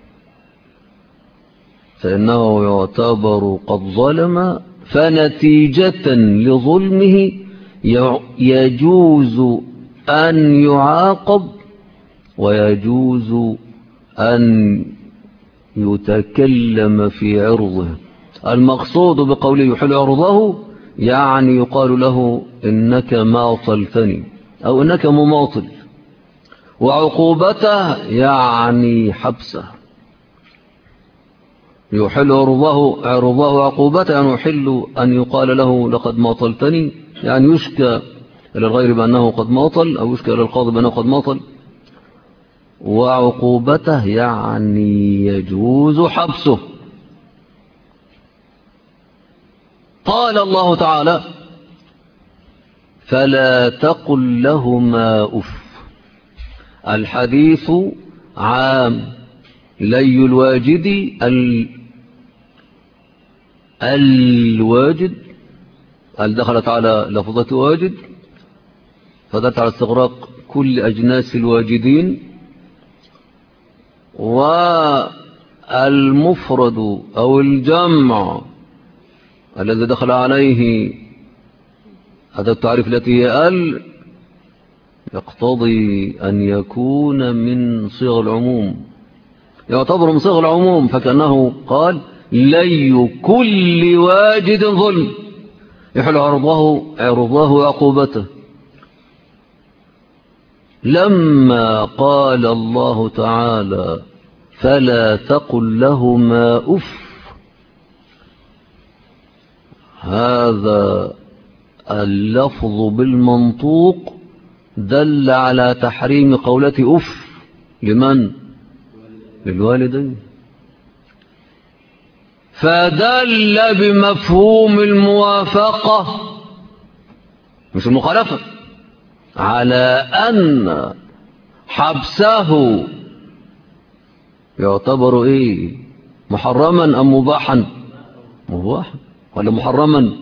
فإنه يعتبر قد ظلم، فنتيجة لظلمه يجوز أن يعاقب ويجوز أن يتكلم في عرضه. المقصود بقوله يحل عرضه يعني يقال له إنك ماطلتني أو إنك مماطل، وعقوبته يعني حبسه. يحل عرضه عرضه عقوبته يعني يحل أن يقال له لقد ماطلتني، يعني يشكى إلى الغير بأنه قد ماطل أو يشكى إلى القاضي بأنه قد ماطل. وعقوبته يعني يجوز حبسه. قال الله تعالى: فلا تقل لهما أف. الحديث عام. لي الواجد ال... الواجد هل دخلت على لفظة واجد فدلت على استغراق كل أجناس الواجدين، والمفرد أو الجمع الذي دخل عليه هذا التعريف التي هي ال يقتضي أن يكون من صيغ العموم، يعتبر من صيغ العموم، فكأنه قال: لي كل واجد ظلم يحل عرضه عرضه عقوبته. لما قال الله تعالى: فلا تقل لهما أف، هذا اللفظ بالمنطوق دل على تحريم قولة أف. لمن؟ للوالدين. فدل بمفهوم الموافقة مش المخالفة على أن حبسه يعتبر إيه؟ محرما أم مباحا؟ مباحا ولا محرما؟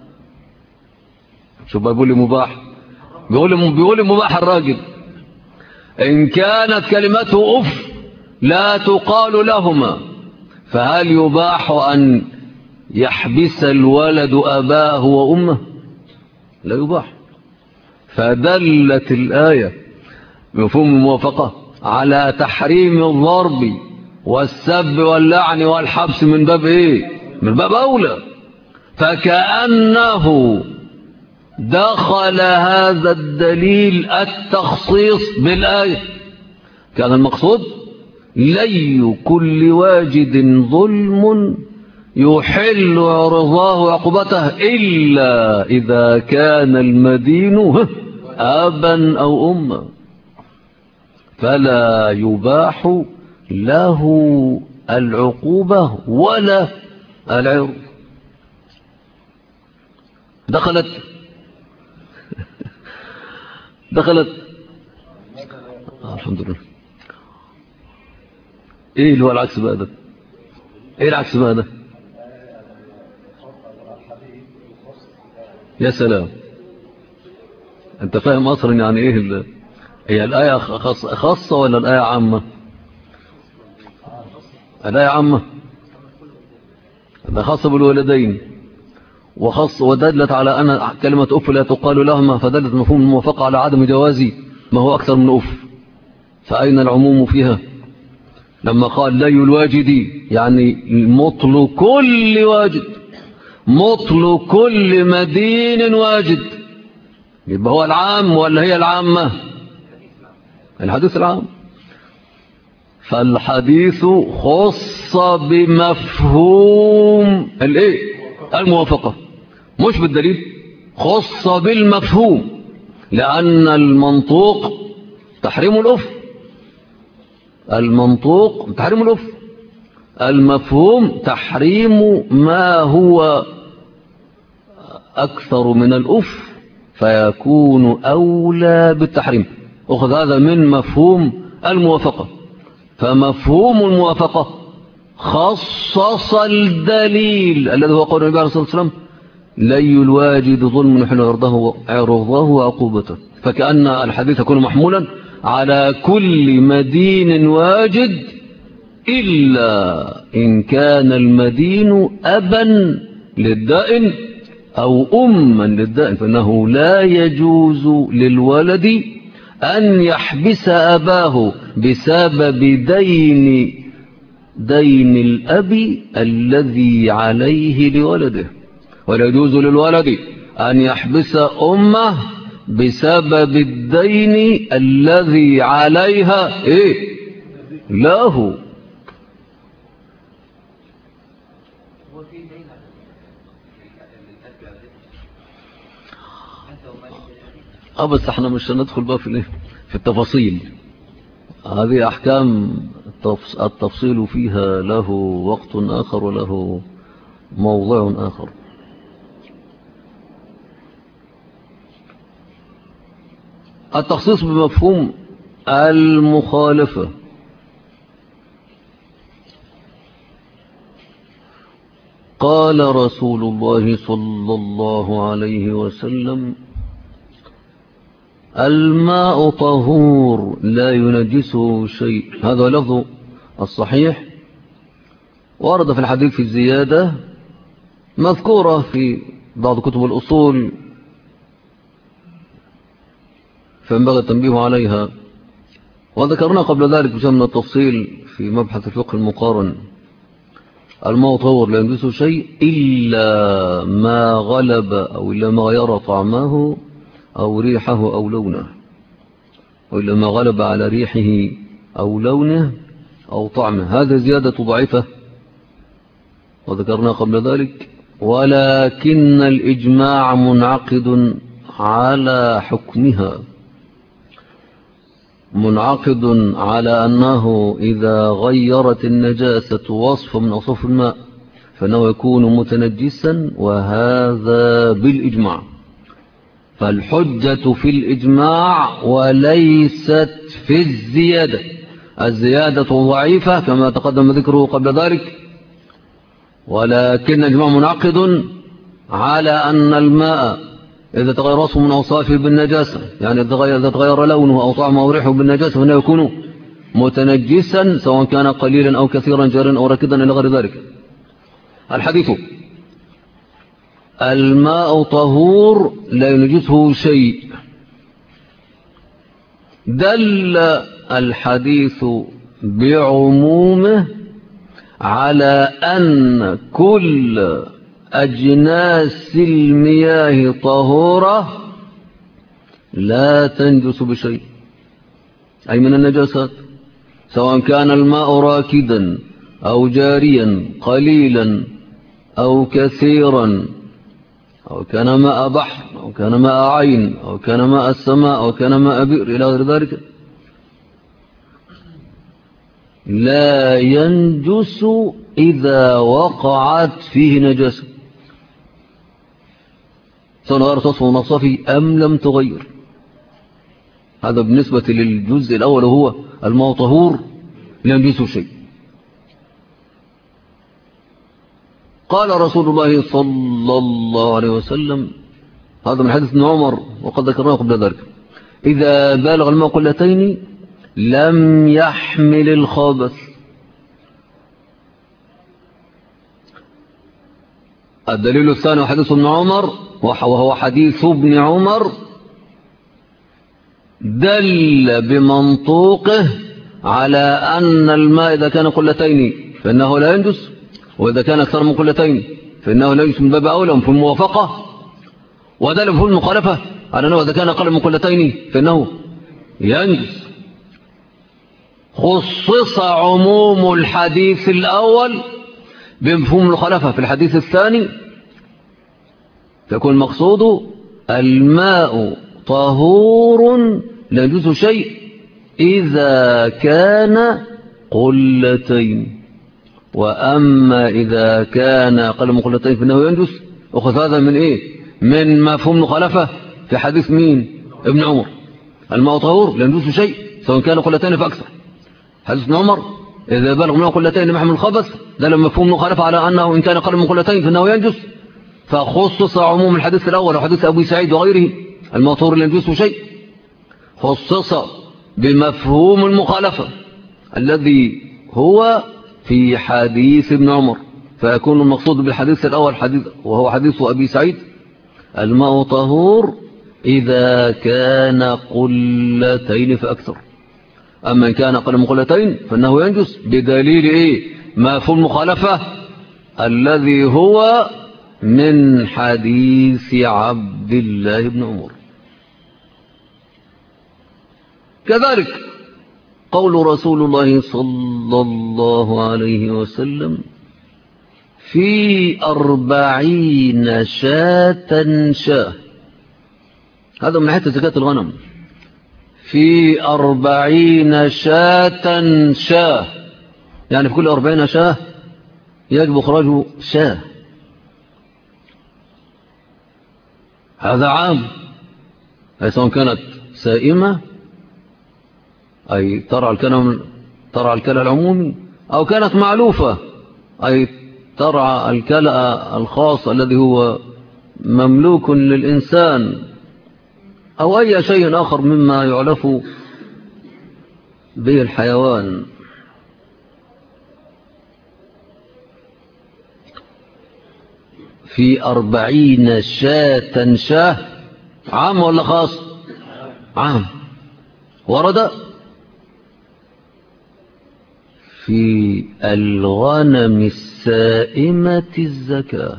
شو بيقول لي مباح؟ بيقول لي بيقول لي مباح. الراجل إن كانت كلمته أف لا تقال لهما، فهل يباح أن يحبس الولد أباه وأمه؟ لا يباح. فدلت الآية بمفهوم الموافقة على تحريم الضرب والسب واللعن والحبس من باب إيه؟ من باب أولى. فكأنه دخل هذا الدليل التخصيص بالآية. كان المقصود: لي كل واجد ظلم يحل عرضاه عقوبته إلا إذا كان المدين أبا أو أما، فلا يباح له العقوبة ولا العرض. دخلت دخلت. آه الحمد لله. ايه اللي هو العكس بقى ده؟ ايه العكس بقى ده؟ يا سلام، انت فاهم اصلا يعني ايه ال... هي الآية خاصة, خاصة ولا الآية عامة؟ الآية عامة، ده خاصة بالولدين، وخاصة ودلت على أن كلمة أف لا تقال لهما، فدلت مفهوم الموافقة على عدم جوازي ما هو أكثر من أف. فأين العموم فيها؟ لما قال لا الواجدي يعني مطل كل واجد، مطل كل مدين واجد، يبقى هو العام ولا هي العامة؟ الحديث العام. فالحديث خص بمفهوم الايه؟ الموافقة، مش بالدليل، خص بالمفهوم، لأن المنطوق تحريم الأف، المنطوق تحريم الأف، المفهوم تحريم ما هو أكثر من الأف، فيكون أولى بالتحريم. أخذ هذا من مفهوم الموافقة. فمفهوم الموافقة خصص الدليل الذي هو قول النبي عليه الصلاة والسلام لي الواجد ظلم يحل عرضه عرضه وعقوبته، فكأن الحديث يكون محمولا على كل مدين واجد إلا إن كان المدين أبا للدائن أو أما للدائن، فإنه لا يجوز للولد أن يحبس أباه بسبب دين دين الأب الذي عليه لولده، ولا يجوز للولد أن يحبس أمه بسبب الدين الذي عليها إيه له. اه بس احنا مش هندخل بقى في في التفاصيل، هذه احكام التفصيل فيها له وقت اخر وله موضع اخر. التخصيص بمفهوم المخالفة. قال رسول الله صلى الله عليه وسلم الماء طهور لا ينجسه شيء، هذا لفظ الصحيح، ورد في الحديث في الزيادة مذكورة في بعض كتب الأصول فينبغي التنبيه عليها، وذكرنا قبل ذلك بشيء من التفصيل في مبحث الفقه المقارن. الماء طهور لا ينجسه شيء إلا ما غلب أو إلا ما غير طعمه أو ريحه أو لونه، وإلا ما غلب على ريحه أو لونه أو طعمه. هذا زيادة ضعيفة وذكرنا قبل ذلك، ولكن الإجماع منعقد على حكمها، منعقد على أنه إذا غيرت النجاسة وصف من أوصاف الماء فإنه يكون متنجسا، وهذا بالإجماع. فالحجة في الإجماع وليست في الزيادة. الزيادة ضعيفة كما تقدم ذكره قبل ذلك، ولكن الإجماع منعقد على أن الماء إذا تغير وصفه من أوصافه بالنجاسة، يعني إذا تغير لونه أو طعمه أو ريحه بالنجاسة فإنه يكون متنجسا سواء كان قليلا أو كثيرا جارا أو ركدا إلى غير ذلك. الحديث الماء طهور لا ينجسه شيء، دل الحديث بعمومه على أن كل أجناس المياه طهورة لا تنجس بشيء، أي من النجاسات، سواء كان الماء راكدا أو جاريا قليلا أو كثيرا، أو كان ماء بحر أو كان ماء عين أو كان ماء السماء أو كان ماء بئر إلى غير ذلك، لا ينجس إذا وقعت فيه نجاسة، سواء غيرت وصفه ونصفه أم لم تغير. هذا بالنسبة للجزء الأول وهو الماء طهور لا ينجسه شيء. قال رسول الله صلى الله عليه وسلم، هذا من حديث ابن عمر وقد ذكرناه قبل ذلك، إذا بالغ الماء قلتين لم يحمل الخبث. الدليل الثاني حديث ابن عمر، وهو حديث ابن عمر دل بمنطوقه على أن الماء إذا كان قلتين فإنه لا ينجس، وإذا كان أكثر من قلتين فإنه لا ينجس من باب أولى في الموافقة. ودل في المخالفة على أنه إذا كان أقل من قلتين فإنه ينجس. خصص عموم الحديث الأول بمفهوم المخالفة في الحديث الثاني، فيكون المقصود الماء طهور لا يجوز شيء إذا كان قلتين، وأما إذا كان أقل من قلتين فإنه ينجس. أخذ هذا من إيه؟ من مفهوم المخالفة في حديث مين؟ ابن عمر، الماء طهور لا يجوز شيء سواء كان قلتين فأكثر. حديث ابن عمر إذا بلغ منه قلتين لم يحمل الخبث، ده لما مفهوم المخالفة على أنه إن كان أقل من قلتين فإنه ينجس. فخصص عموم الحديث الأول وحديث أبي سعيد وغيره الماء طهور لا يجوز شيء، خصص بمفهوم المخالفة الذي هو في حديث ابن عمر، فيكون المقصود بالحديث الأول حديث وهو حديث أبي سعيد الماء طهور إذا كان قلتين فأكثر، أما إن كان أقل من قلتين فإنه ينجس بدليل إيه؟ مفهوم المخالفة الذي هو من حديث عبد الله بن عمر. كذلك قول رسول الله صلى الله عليه وسلم في أربعين شاة شاه، هذا من حتى زكاة الغنم، في أربعين شاة شاه، يعني في كل أربعين شاه يجب إخراج شاه. هذا عام، أي سواء كانت سائمة أي ترعى الكلى ترعى الكلى العمومي، أو كانت معلوفة أي ترعى الكلى الخاص الذي هو مملوك للإنسان، أو أي شيء آخر مما يعلف به الحيوان. في أربعين شاة شاه، عام ولا خاص؟ عام. ورد في الغنم السائمة الزكاة،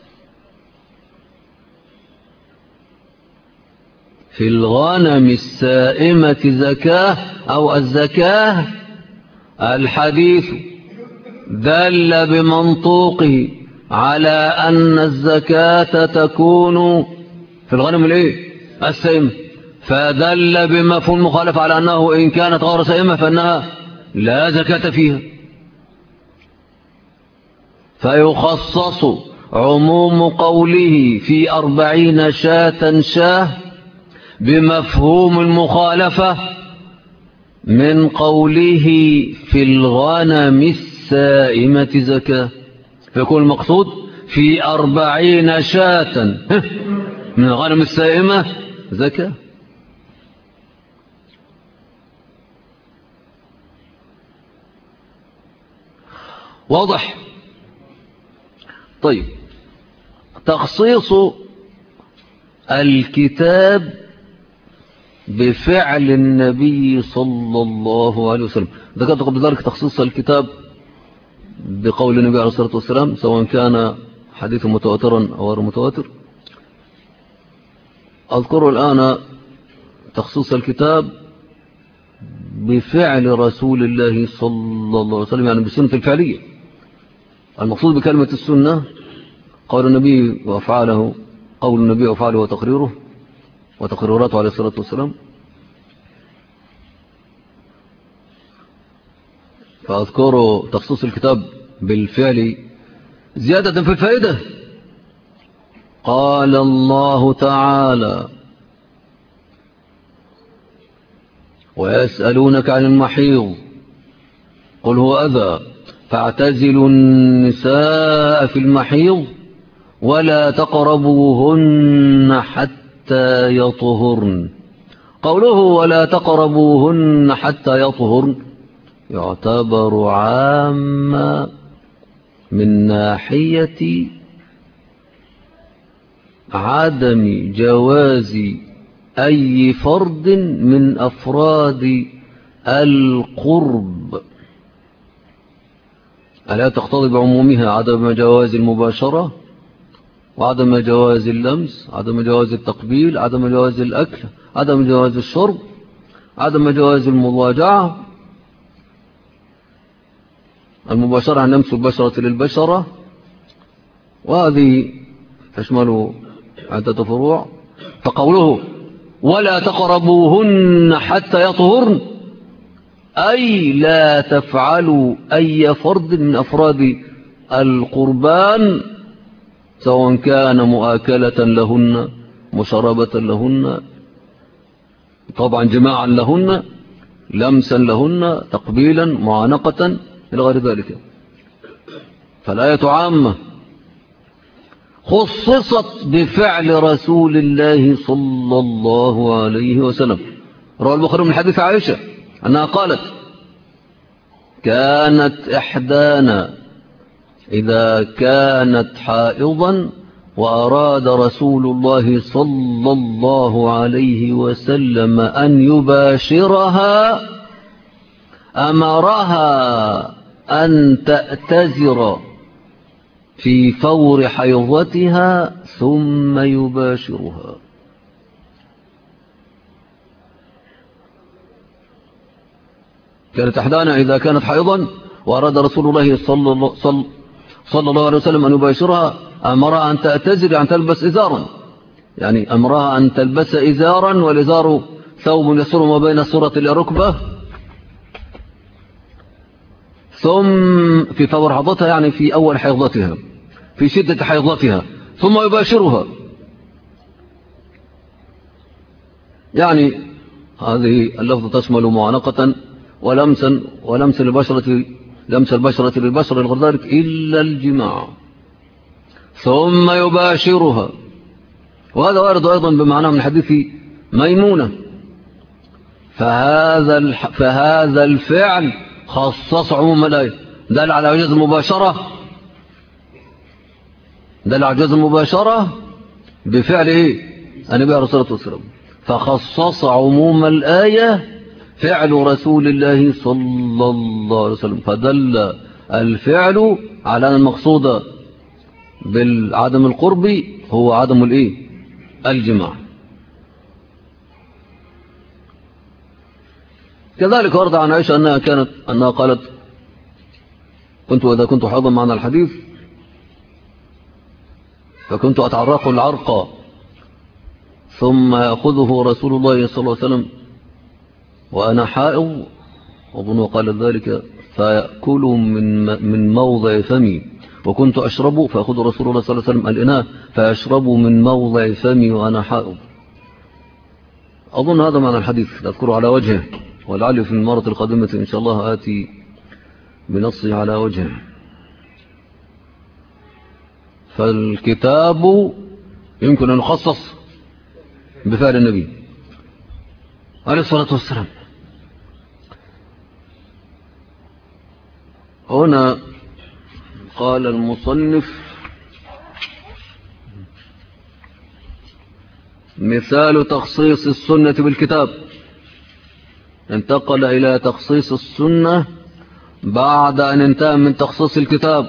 في الغنم السائمة زكاة أو الزكاة. الحديث دل بمنطوقه على أن الزكاة تكون في الغنم الايه؟ السائمة، فدل بمفهوم المخالفة على أنه إن كانت غير سائمة فإنها لا زكاة فيها، فيخصص عموم قوله في أربعين شاة شاه بمفهوم المخالفة من قوله في الغنم السائمة زكاة، فيكون المقصود في أربعين شاة من الغنم السائمة زكاة. واضح؟ طيب، تخصيص الكتاب بفعل النبي صلى الله عليه وسلم. ذكرت قبل ذلك تخصيص الكتاب بقول النبي عليه الصلاة والسلام سواء كان حديث متواترا أو غير متواتر. أذكر الآن تخصيص الكتاب بفعل رسول الله صلى الله عليه وسلم، يعني بالسنة الفعلية. المقصود بكلمة السنة قول النبي وأفعاله، قول النبي وأفعاله وتقريره وتقريراته عليه الصلاة والسلام. فأذكر تخصيص الكتاب بالفعل زيادة في الفائدة. قال الله تعالى ويسألونك عن المحيض قل هو أذى فاعتزلوا النساء في المحيض ولا تقربوهن حتى يطهرن. قوله ولا تقربوهن حتى يطهرن يعتبر عاما من ناحية عدم جواز أي فرد من أفراد القرب، ألا تقتضي بعمومها عدم جواز المباشرة وعدم جواز اللمس، عدم جواز التقبيل، عدم جواز الأكل، عدم جواز الشرب، عدم جواز المضاجعة، المباشرة عن لمس البشرة للبشرة، وهذه تشمل عدة فروع. فقوله ولا تقربوهن حتى يطهرن أي لا تفعلوا أي فرد من أفراد القربان سواء كان مؤاكلة لهن، مشربة لهن، طبعا جماعا لهن، لمسا لهن، تقبيلا، معانقة إلى غير ذلك. فالآية عامة خصصت بفعل رسول الله صلى الله عليه وسلم. روى البخاري من حديث عائشة أنها قالت كانت إحدانا إذا كانت حائضا وأراد رسول الله صلى الله عليه وسلم أن يباشرها أمرها أن تأتزر في فور حيضتها ثم يباشرها. كانت إحدانا إذا كانت حيضا وأراد رسول الله صلى الله, صلى صلى الله عليه وسلم أن يباشرها أمرها أن تأتزر، يعني تلبس إزارا، يعني أمرها أن تلبس إزارا، والإزار ثوب يسر ما بين السرة إلى الركبة، ثم في فور حيضتها يعني في أول حيضتها، في شدة حيضتها، ثم يباشرها. يعني هذه اللفظة تشمل معانقة ولمسا ولمس البشرة، لمس البشرة للبشرة غير ذلك إلا الجماع، ثم يباشرها. وهذا وارد أيضا بمعنى من حديث ميمونة. فهذا فهذا الفعل خصص عموم الآية، دل على جواز المباشرة، دل على جواز المباشرة بفعل إيه؟ النبي عليه الصلاة والسلام. فخصص عموم الآية فعل رسول الله صلى الله عليه وسلم، فدل الفعل على أن المقصود بالعدم القرب هو عدم الإيه؟ الجماع. كذلك ورد عن عائشة أنها كانت أنها قالت كنت إذا كنت حاضا معنا الحديث فكنت أتعرق العرق ثم يأخذه رسول الله صلى الله عليه وسلم وأنا حائض، أظن قال ذلك، فيأكل من من موضع فمي، وكنت أشرب فأخذ رسول الله صلى الله عليه وسلم الإناء فيشرب من موضع فمي وأنا حائض. أظن هذا معنى الحديث، أذكره على وجهه، ولعلي في المرة القادمة إن شاء الله آتي بنصه على وجهه. فالكتاب يمكن أن يخصص بفعل النبي عليه الصلاة والسلام. هنا قال المصنف مثال تخصيص السنة بالكتاب، انتقل إلى تخصيص السنة بعد أن انتهى من تخصيص الكتاب.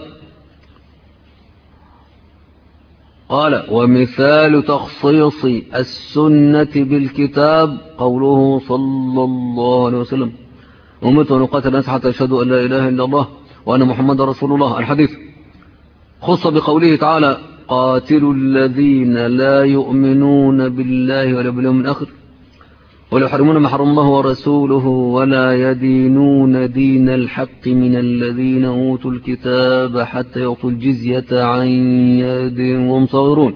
قال ومثال تخصيص السنة بالكتاب قوله صلى الله عليه وسلم أمرت أن أقاتل الناس حتى يشهدوا أن لا إله إلا الله وأن محمد رسول الله. الحديث خص بقوله تعالى قاتلوا الذين لا يؤمنون بالله ولا باليوم الآخر ولا يحرمون ما حرم الله ورسوله ولا يدينون دين الحق من الذين أوتوا الكتاب حتى يعطوا الجزية عن يد وهم صاغرون،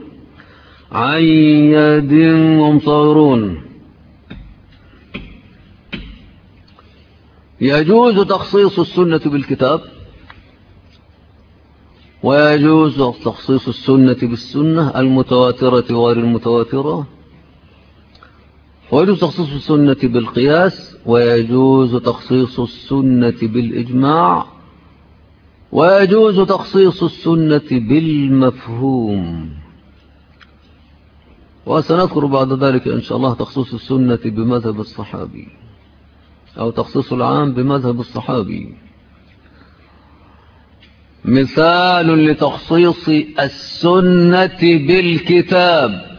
عن يد وهم صاغرون. يجوز تخصيص السنة بالكتاب، ويجوز تخصيص السنة بالسنة المتواترة وغير المتواترة، ويجوز تخصيص السنة بالقياس، ويجوز تخصيص السنة بالإجماع، ويجوز تخصيص السنة بالمفهوم. وسنذكر بعد ذلك إن شاء الله تخصيص السنة بمذهب الصحابي، أو تخصيص العام بمذهب الصحابي. مثال لتخصيص السنة بالكتاب: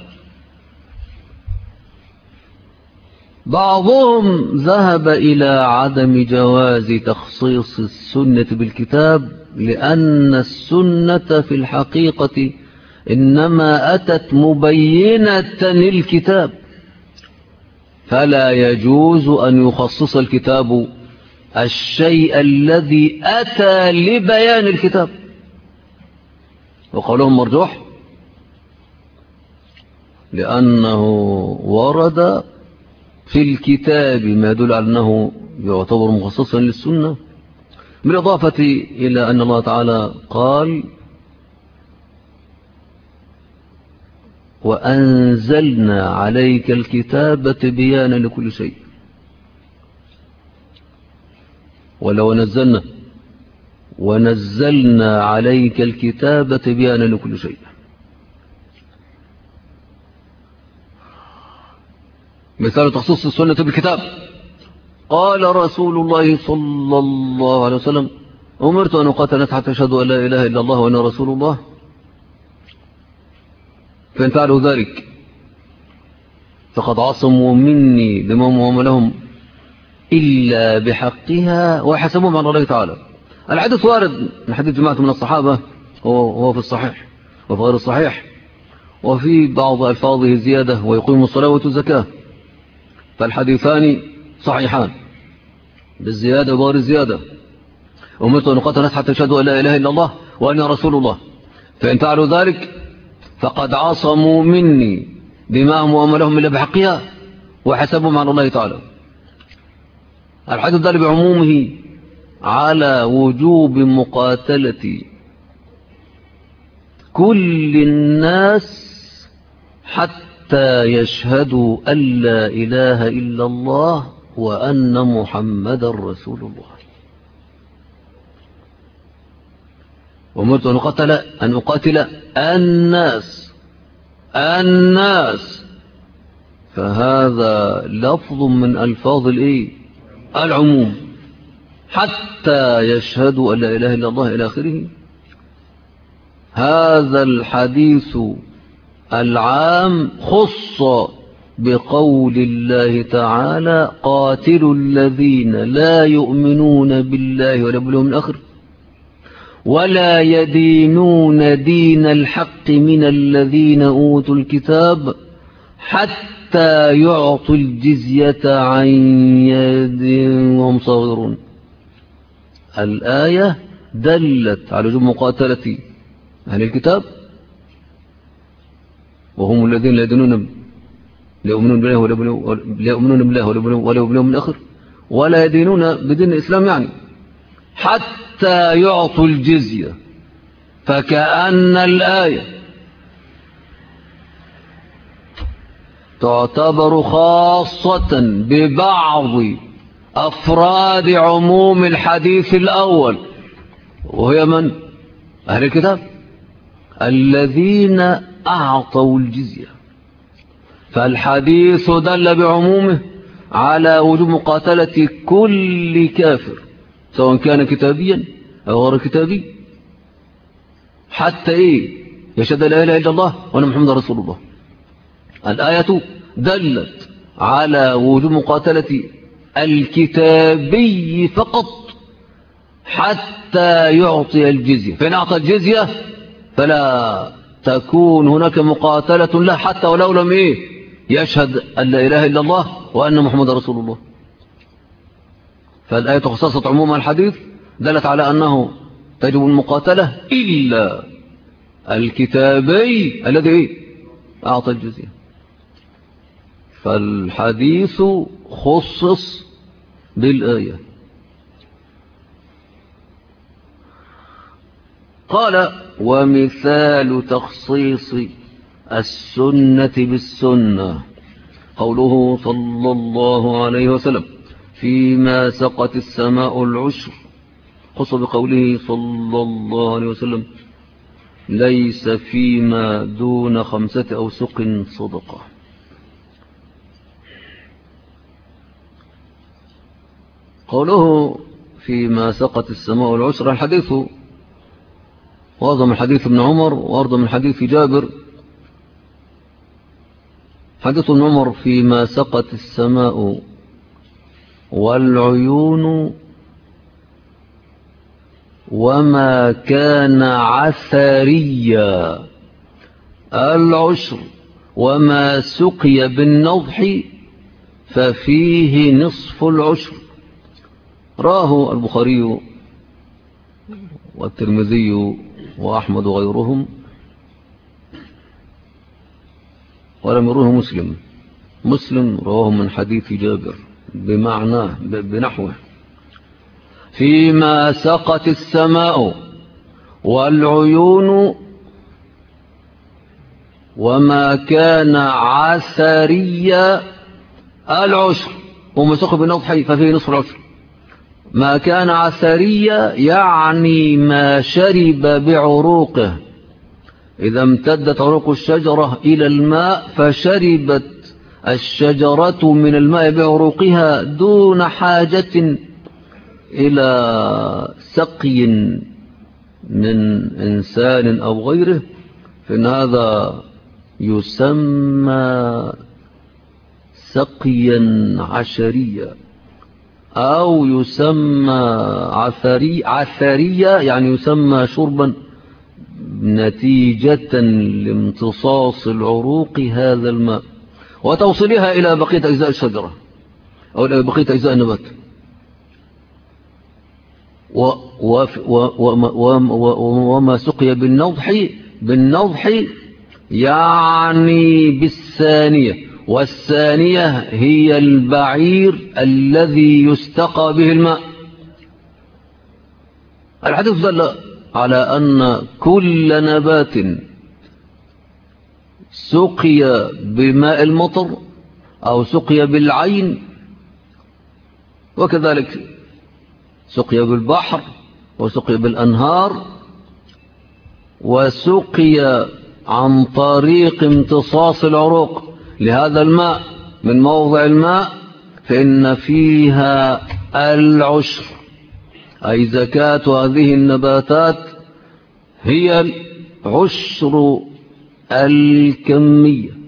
بعضهم ذهب إلى عدم جواز تخصيص السنة بالكتاب، لأن السنة في الحقيقة إنما أتت مبينة للكتاب، فلا يجوز أن يخصص الكتاب الشيء الذي أتى لبيان الكتاب. وقولهم مرجوح لأنه ورد في الكتاب ما يدل على أنه يعتبر مخصصا للسنة، بالإضافة إلى أن الله تعالى قال: وأنزلنا عليك الكتاب تبيانا لكل شيء. ولو نزلنا ونزلنا عليك الكتاب تبيانا لكل شيء. مثال تخصيص السنة بالكتاب: قال رسول الله صلى الله عليه وسلم: أمرت أن أقاتل حتى أشهد أن لا إله إلا الله وأنا رسول الله، فإن فعلوا ذلك فقد عصموا مني دماءهم لهم إلا بحقها وحسبهم على الله تعالى. الحديث وارد من حديث جماعة من الصحابة، وهو في الصحيح وفي غير الصحيح، وفي بعض ألفاظه زيادة: ويقيم الصلاة ويؤتي الزكاة. فالحديثان صحيحان بالزيادة وغير الزيادة: أمرت أن أقاتل حتى أشهدوا أن لا إله إلا الله وأنا رسول الله، فإن فعلوا ذلك فقد عصموا مني دماءهم وأموالهم إلا بحقها وحسبهم على الله تعالى. الحديث دل بعمومه على وجوب مقاتلة كل الناس حتى يشهدوا أن لا إله إلا الله وأن محمد رسول الله. وأمرت أن أقاتل أن أقاتل الناس الناس فهذا لفظ من ألفاظ الإيه؟ العموم، حتى يشهدوا أن لا إله إلا الله إلى آخره. هذا الحديث العام خص بقول الله تعالى: قاتلوا الذين لا يؤمنون بالله ولا باليوم الآخر ولا يدينون دين الحق من الذين أوتوا الكتاب حتى يعطوا الجزية عن يد وهم صاغرون. الآية دلت على وجوب مقاتلة أهل الكتاب، وهم الذين لا يدينون لا يؤمنون بالله ولا باليوم الآخر ولا يدينون بدين الإسلام، يعني حتى يعطوا الجزية. فكأن الآية تعتبر خاصة ببعض أفراد عموم الحديث الأول، وهي من؟ أهل الكتاب الذين أعطوا الجزية. فالحديث دل بعمومه على وجوب مقاتلة كل كافر سواء كان كتابيا أو غير كتابي، حتى إيه؟ يشهد لا إله إلا الله وأن محمد رسول الله. الآية دلت على وجوب مقاتلة الكتابي فقط حتى يعطي الجزية، فإن أعطى الجزية فلا تكون هناك مقاتلة له حتى ولو لم إيه؟ يشهد أن لا إله إلا الله وأن محمد رسول الله. فالآية خصصت عموم الحديث دلت على أنه تجب المقاتلة إلا الكتابي الذي أعطى الجزية. فالحديث خصص بالآية قال ومثال تخصيص السنة بالسنة قوله صلى الله عليه وسلم فيما سقت السماء العشر، خص بقوله صلى الله عليه وسلم ليس فيما دون خمسة أوسق صدقة. قوله فيما سقت السماء العشر الحديث وهذا من حديث ابن عمر وأرضى من حديث جابر. حديث ابن عمر فيما سقت السماء والعيون وما كان عثريا العشر وما سقي بالنضح ففيه نصف العشر. راه البخاري والترمذي وأحمد وغيرهم ولم يروه مسلم. مسلم رواه من حديث جابر بمعناه بنحوه فيما سقت السماء والعيون وما كان عثريا العشر وما سقي بالنضح ففيه نصف العشر. ما كان عثريا يعني ما شرب بعروقه، إذا امتدت عروق الشجرة إلى الماء فشربت الشجرة من الماء بعروقها دون حاجة إلى سقي من إنسان أو غيره، فإن هذا يسمى سقيا عشريا أو يسمى عثري عثريا يعني يسمى شربا نتيجة لامتصاص العروق هذا الماء وتوصيلها إلى بقية أجزاء الشجرة أو إلى بقية أجزاء النبات. وما سقي بالنضح بالنضح يعني بالثانية، والثانية هي البعير الذي يستقى به الماء. الحديث دل على أن كل نبات سقي بماء المطر أو سقي بالعين وكذلك سقي بالبحر وسقي بالأنهار وسقي عن طريق امتصاص العروق لهذا الماء من موضع الماء فإن فيها العشر، أي زكاة هذه النباتات هي العشر الكمية.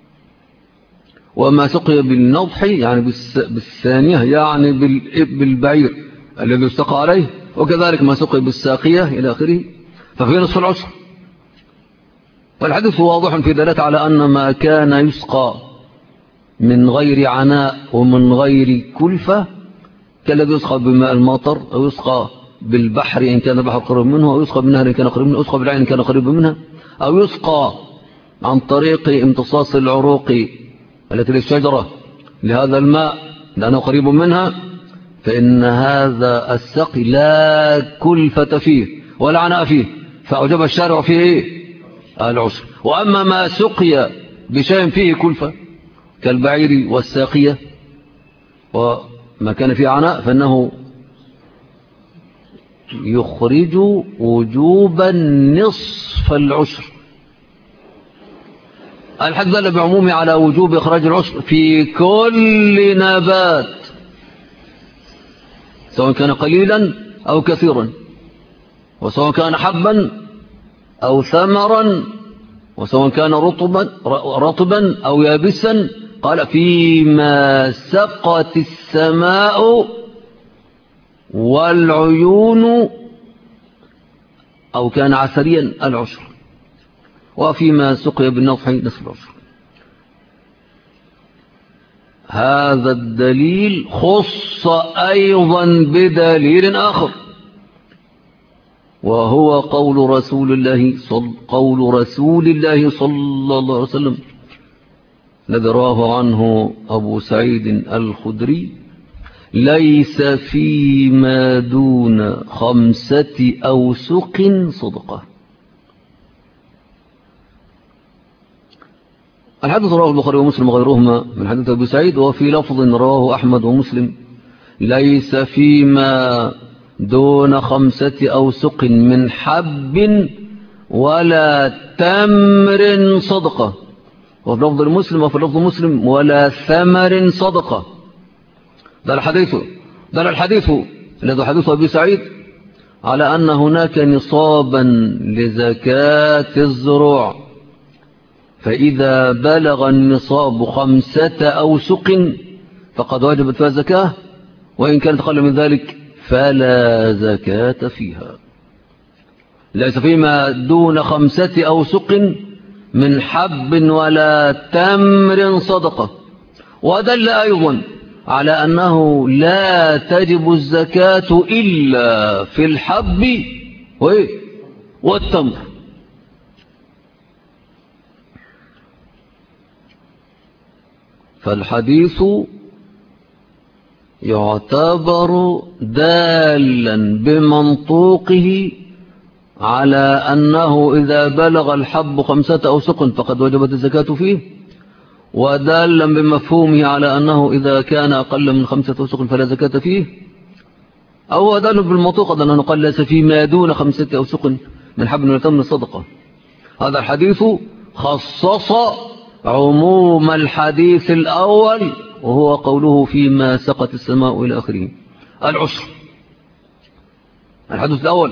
وما سقي بالنضح يعني بالثانية يعني بالبعير الذي يستقى عليه، وكذلك ما سقي بالساقية إلى آخره ففي نصف العشر. والحديث واضح في دلالة على أن ما كان يسقى من غير عناء ومن غير كلفة كالذي يسقى بماء المطر أو يسقى بالبحر إن كان البحر قريب منه أو يسقى بالنهر إن كان قريب منه أو يسقى بالعين إن كان قريب منها أو يسقى عن طريق امتصاص العروق التي للشجرة لهذا الماء لأنه قريب منها، فإن هذا السقي لا كلفة فيه ولا عناء فيه، فأوجب الشارع فيه العشر. وأما ما سقي بشيء فيه كلفة كالبعير والساقية وما كان فيه عناء فإنه يخرج وجوبا نصف العشر. الحديث دل بعمومه على وجوب إخراج العشر في كل نبات سواء كان قليلا أو كثيرا، وسواء كان حبا أو ثمرا، وسواء كان رطبا, رطبا أو يابسا. قال فيما سقت السماء والعيون أو كان عسريا العشر، وفيما سقي بالنضح نصف العشر. هذا الدليل خص أيضا بدليل آخر وهو قول رسول الله صل قول رسول الله صلى الله عليه وسلم الذي رواه عنه أبو سعيد الخدري ليس فيما دون خمسة أوسق صدقة. الحديث رواه البخاري ومسلم وغيرهما من حديث أبي سعيد، وفي لفظ رواه أحمد ومسلم: ليس فيما دون خمسة أوسق من حب ولا تمر صدقة. وفي لفظ المسلم وفي لفظ مسلم: ولا ثمر صدقة. ده الحديث ده الحديث الذي حديث أبي سعيد على أن هناك نصابا لزكاة الزروع، فإذا بلغ النصاب خمسة أوسق فقد وجبت فيها زكاة، وإن كانت أقل من ذلك فلا زكاة فيها. ليس فيما دون خمسة أوسق من حب ولا تمر صدقة. ودل أيضا على أنه لا تجب الزكاة إلا في الحب والتمر. فالحديث يعتبر دالا بمنطوقه على أنه إذا بلغ الحب خمسة أوسق فقد وجبت الزكاة فيه، ودالا بمفهومه على أنه إذا كان أقل من خمسة أوسق فلا زكاة فيه، أو دالا بالمنطوق أنه قال ليس فيما دون خمسة أوسق من حب ولا تمر صدقة. هذا الحديث خصص عموم الحديث الأول، وهو قوله فيما سقت السماء إلى آخره العشر. الحديث الأول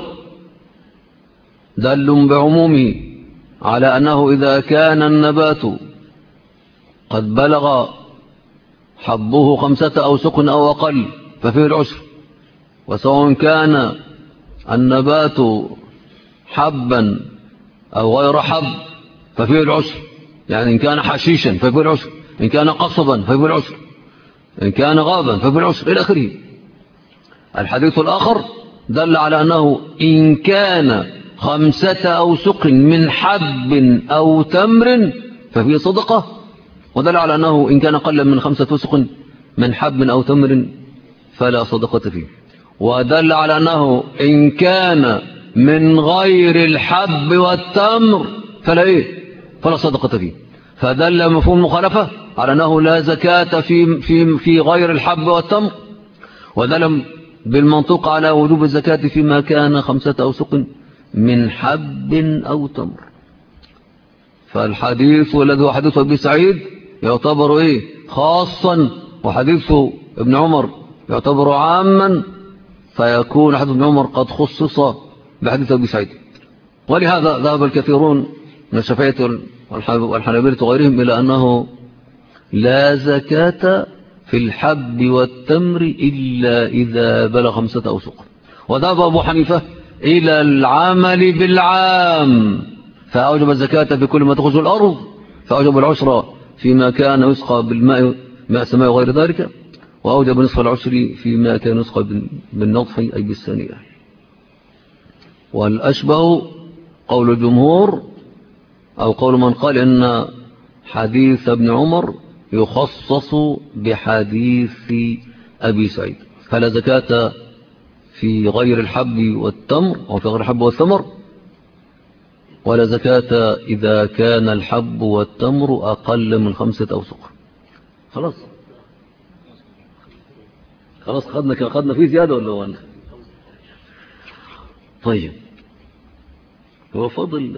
دل بعمومه على أنه إذا كان النبات قد بلغ حبه خمسة أوسق أو أقل ففيه العشر، وسواء كان النبات حبا أو غير حب ففيه العشر، يعني إن كان حشيشا ففيه العشر، إن كان قصبا ففيه العشر، إن كان غابا ففيه العشر إلى آخره. الحديث الآخر دل على أنه إن كان خمسة أوسق من حب أو تمر ففيه صدقة، ودل على أنه إن كان قل من خمسة أوسق من حب أو تمر فلا صدقة فيه، ودل على أنه إن كان من غير الحب والتمر فلا إيه فلا صدقة فيه. فدل مفهوم المخالفة على أنه لا زكاة في, في, في غير الحب والتمر، ودل بالمنطوق على وجوب الزكاة فيما كان خمسة أوسق من حب أو تمر. فالحديث الذي هو حديث أبي سعيد يعتبر إيه خاصا، وحديث ابن عمر يعتبر عاما، فيكون حديث ابن عمر قد خصص بحديث أبي سعيد. ولهذا ذهب الكثيرون من الشافعية والحنابلة وغيرهم إلى أنه لا زكاة في الحب والتمر إلا إذا بلغ خمسة أوسق. وذهب أبو حنيفة إلى العمل بالعام، فأوجب الزكاة في كل ما تخرج الأرض، فأوجب العشر فيما كان يسقى بالماء ماء سماء وغير ذلك، وأوجب نصف العشر فيما كان يسقى بالنطح أي بالثانية. والأشبه قول الجمهور أو قول من قال إن حديث ابن عمر يخصص بحديث أبي سعيد، فلا زكاة في غير الحب والتمر أو في غير الحب والثمر، ولا زكاة إذا كان الحب والتمر أقل من خمسة أوسق. خلاص خلاص خدنا خدنا فيه زيادة ولا ولا؟ طيب هو فاضل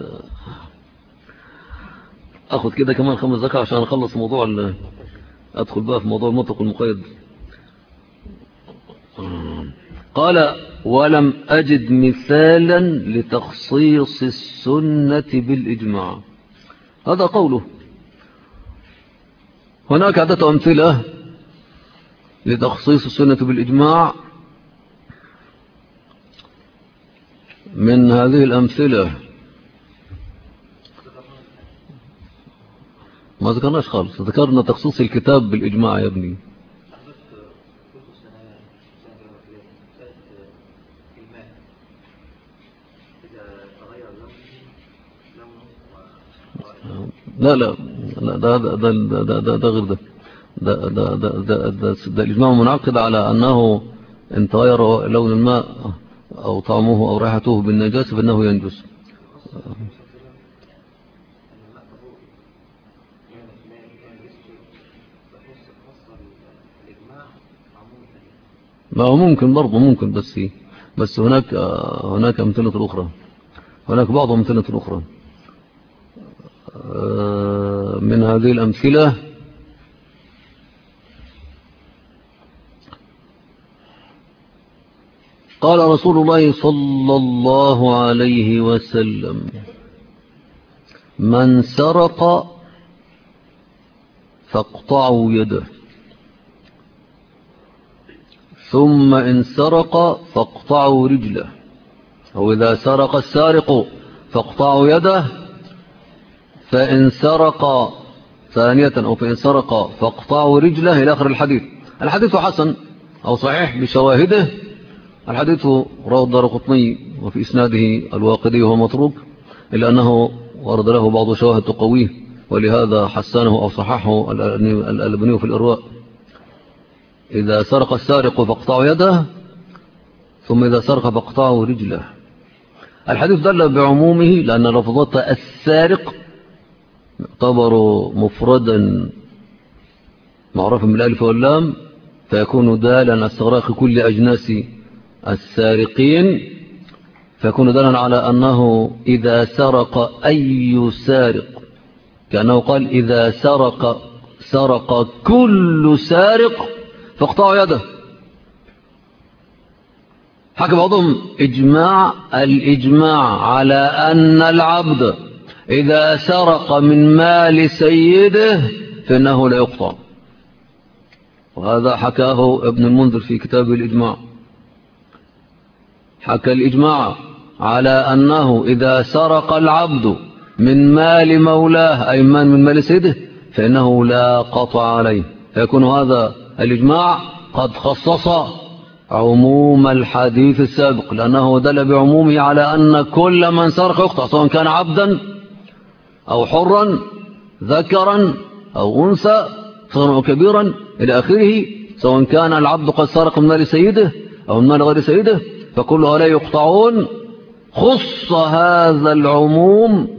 أخذ كده كمان خمس زكاة عشان أخلص موضوع، أدخل بقى في موضوع المطلق والمقيد. قال: ولم أجد مثالا لتخصيص السنة بالإجماع. هذا قوله. هناك عدة أمثلة لتخصيص السنة بالإجماع. من هذه الأمثلة ما ذكرناش خالص، ذكرنا تخصيص الكتاب بالإجماع يا ابني. لا لا لا ده ده ده ده ده, ده غير ده. ده, ده, ده, ده, ده, ده الإجماع منعقد على أنه إن تغير لون الماء أو طعمه أو ريحته بالنجاسة فإنه ينجس. ما هو ممكن برضه ممكن، بس بس هناك هناك أمثلة أخرى، هناك بعض أمثلة أخرى من هذه الأمثلة. قال رسول الله صلى الله عليه وسلم: من سرق فاقطعوا يده، ثم إن سرق فاقطعوا رجله، أو إذا سرق السارق فاقطعوا يده، فإن سرق ثانية أو فإن سرق فاقطعوا رجله إلى آخر الحديث. الحديث حسن أو صحيح بشواهده. الحديث رواه الدارقطني وفي إسناده الواقدي وهو متروك، إلا أنه ورد له بعض شواهد تقويه، ولهذا حسنه أو صححه الألباني في الإرواء. إذا سرق السارق فاقطعوا يده، ثم إذا سرق فاقطعوا رجله. الحديث دل بعمومه لأن لفظات السارق يعتبر مفردا معروفا بالالف واللام، فيكون دالا على استغراق كل أجناس السارقين، فيكون دالا على أنه إذا سرق أي سارق، كأنه قال إذا سرق سرق كل سارق فاقطعوا يده. حكى بعضهم إجماع الإجماع على أن العبد إذا سرق من مال سيده فإنه لا يقطع، وهذا حكاه ابن المنذر في كتابه الإجماع. حكى الإجماع على أنه إذا سرق العبد من مال مولاه أي من مال سيده فإنه لا قطع عليه، فيكون هذا الإجماع قد خصص عموم الحديث السابق، لأنه دل بعمومه على أن كل من سرق يقطع، سواء كان عبدا أو حرا ذكرا أو أنثى صغيرا أو كبيرا إلى آخره، سواء كان العبد قد سرق من مال سيده أو من مال غير سيده فكل هؤلاء يقطعون. خص هذا العموم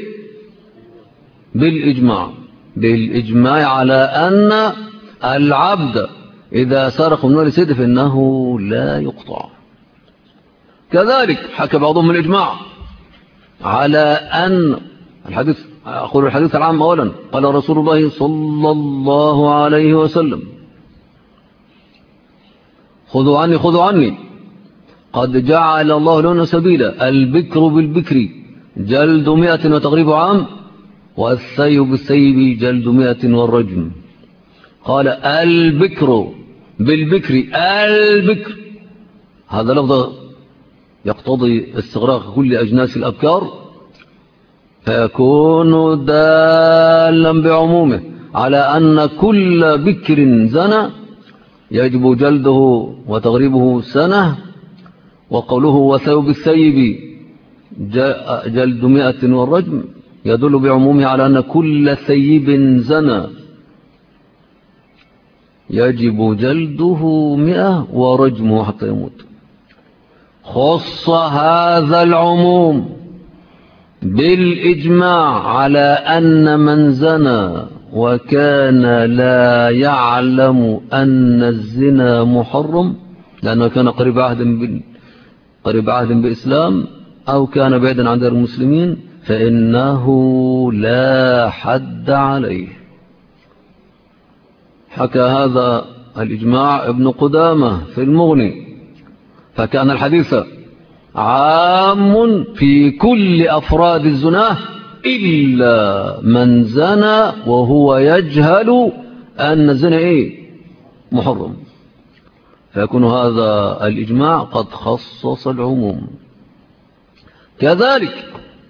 بالإجماع بالإجماع على أن العبد إذا سرق من مال سيده فإنه لا يقطع. كذلك حكى بعضهم الإجماع على أن الحديث، أقول الحديث العام أولا، قال رسول الله صلى الله عليه وسلم: خذوا عني خذوا عني قد جعل الله لنا سبيلا، البكر بالبكر جلد مئة وتغريب عام، والثيب بالثيب جلد مئة والرجم. قال البكر بالبكر، البكر هذا لفظ يقتضي استغراق كل أجناس الأبكار، فيكون دالا بعمومه على أن كل بكر زنى يجب جلده وتغريبه سنة. وقوله وثوب الثيب جلد مئة والرجم يدل بعمومه على أن كل ثيب زنى يجب جلده مئة ورجمه حتى يموت. خص هذا العموم بالإجماع على أن من زنى وكان لا يعلم أن الزنا محرم، لأنه كان قريب عهد بال قريب عهد بإسلام أو كان بعيدا عن دار المسلمين، فإنه لا حد عليه. حكى هذا الإجماع ابن قدامة في المغني، فكان الحديث عام في كل أفراد الزنا إلا من زنى وهو يجهل أن الزنا إيه؟ محرم، فيكون هذا الإجماع قد خصص العموم. كذلك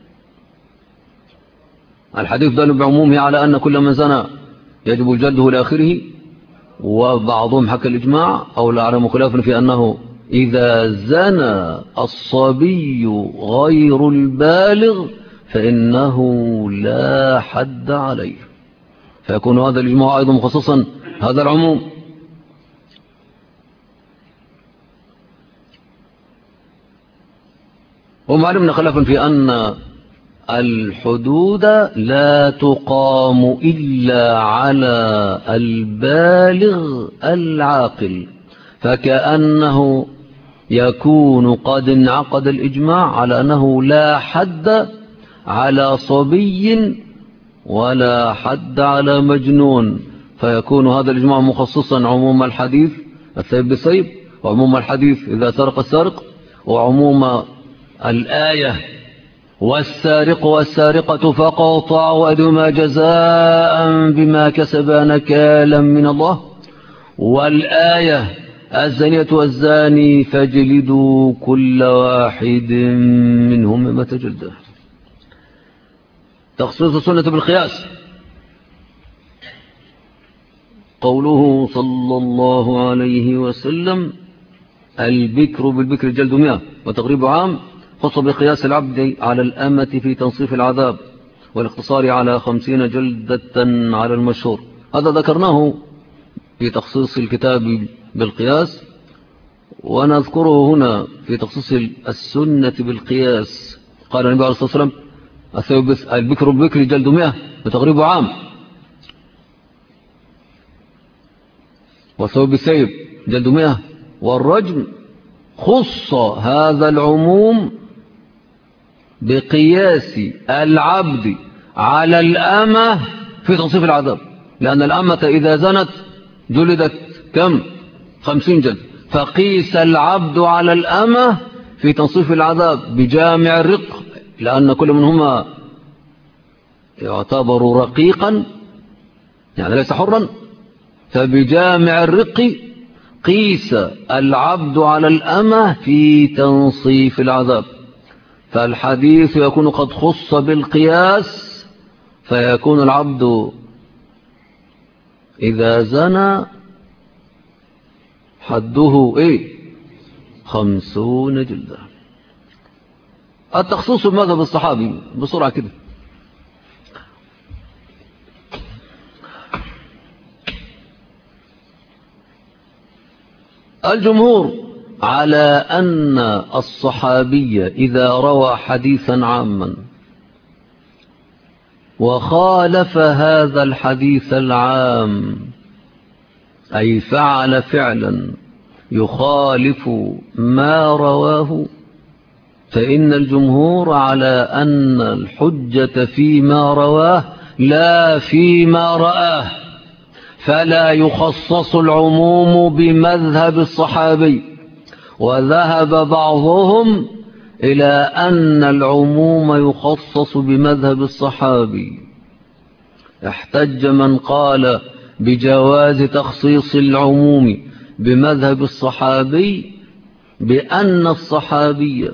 الحديث دل بعمومه على أن كل من زنى يجب جلده إلى آخره، وبعضهم حكى الإجماع أو لا أعلم خلافا في أنه إذا زنى الصبي غير البالغ فإنه لا حد عليه، فيكون هذا الإجماع أيضا مخصصا هذا العموم. ومعلومنا خلافا في أن الحدود لا تقام إلا على البالغ العاقل، فكأنه يكون قد انعقد الإجماع على أنه لا حد على صبي ولا حد على مجنون، فيكون هذا الإجماع مخصصا عموم الحديث السيب بالسيب، وعموم الحديث إذا سرق السارق، وعموم الآية والسارق والسارقة فقطعوا أيديهما جزاء بما كسبا نكالا من الله، والآية الزانية والزاني فاجلدوا كل واحد منهم مئة جلدة. تخصيص السنة بالقياس، قوله صلى الله عليه وسلم البكر بالبكر جلد مئة وتقريب عام، خص بقياس العبد على الأمة في تنصيف العذاب والاقتصار على خمسين جلدة على المشهور. هذا ذكرناه في تخصيص الكتاب بالقياس، ونذكره هنا في تخصيص السنة بالقياس. قال النبي عليه الصلاة والسلام البكر بالبكر جلد مئة وتقريب عام، والثوب بالسيب جلد مئة، والرجم خص هذا العموم بقياس العبد على الأمة في تنصيف العذاب، لأن الأمة إذا زنت جلدت كم؟ خمسين جلد، فقيس العبد على الأمة في تنصيف العذاب بجامع الرق، لأن كل منهما يعتبر رقيقا يعني ليس حرا، فبجامع الرق قيس العبد على الأمة في تنصيف العذاب. فالحديث يكون قد خص بالقياس، فيكون العبد إذا زنى حده إيه؟ خمسون جلدة. التخصيص بمذهب الصحابي بسرعة كده. الجمهور على أن الصحابي إذا روى حديثا عاما وخالف هذا الحديث العام، أي فعل فعلا يخالف ما رواه، فإن الجمهور على أن الحجة فيما رواه لا فيما رآه، فلا يخصص العموم بمذهب الصحابي. وذهب بعضهم إلى أن العموم يخصص بمذهب الصحابي. احتج من قال بجواز تخصيص العموم بمذهب الصحابي بأن الصحابي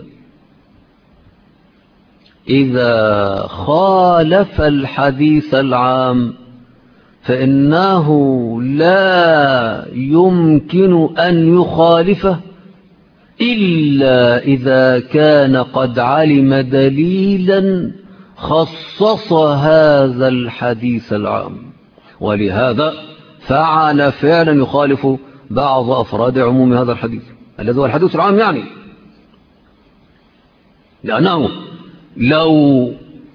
إذا خالف الحديث العام فإنه لا يمكن أن يخالفه إلا إذا كان قد علم دليلا خصص هذا الحديث العام، ولهذا فعل فعلا يخالف بعض أفراد عموم هذا الحديث الذي هو الحديث العام، يعني لأنه لو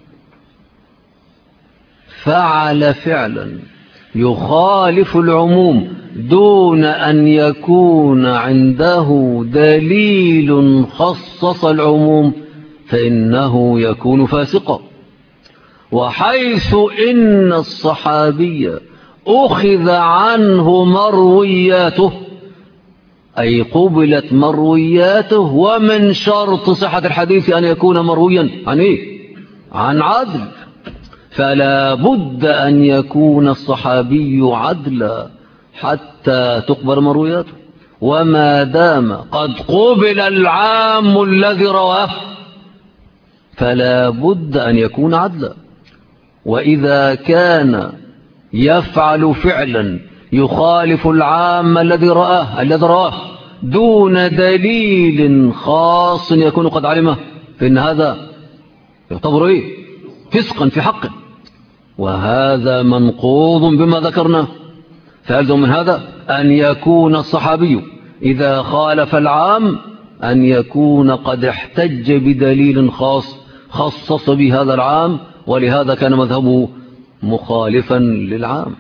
فعل فعلا يخالف العموم دون أن يكون عنده دليل خصص العموم فإنه يكون فاسقا. وحيث إن الصحابي أخذ عنه مروياته، أي قبلت مروياته، ومن شرط صحة الحديث أن يكون مرويا عن إيه؟ عن عدل، فلا بد أن يكون الصحابي عدلا حتى تقبل مروياته. وما دام قد قبل العام الذي رواه فلا بد أن يكون عدلا. وإذا كان يفعل فعلا يخالف العام الذي رآه الذي رآه دون دليل خاص يكون قد علمه، فإن هذا يعتبر إيه؟ فسقا في حقه، وهذا منقوض بما ذكرنا. فيلزم من هذا أن يكون الصحابي إذا خالف العام أن يكون قد احتج بدليل خاص خصص بهذا العام، ولهذا كان مذهبه مخالفا للعام.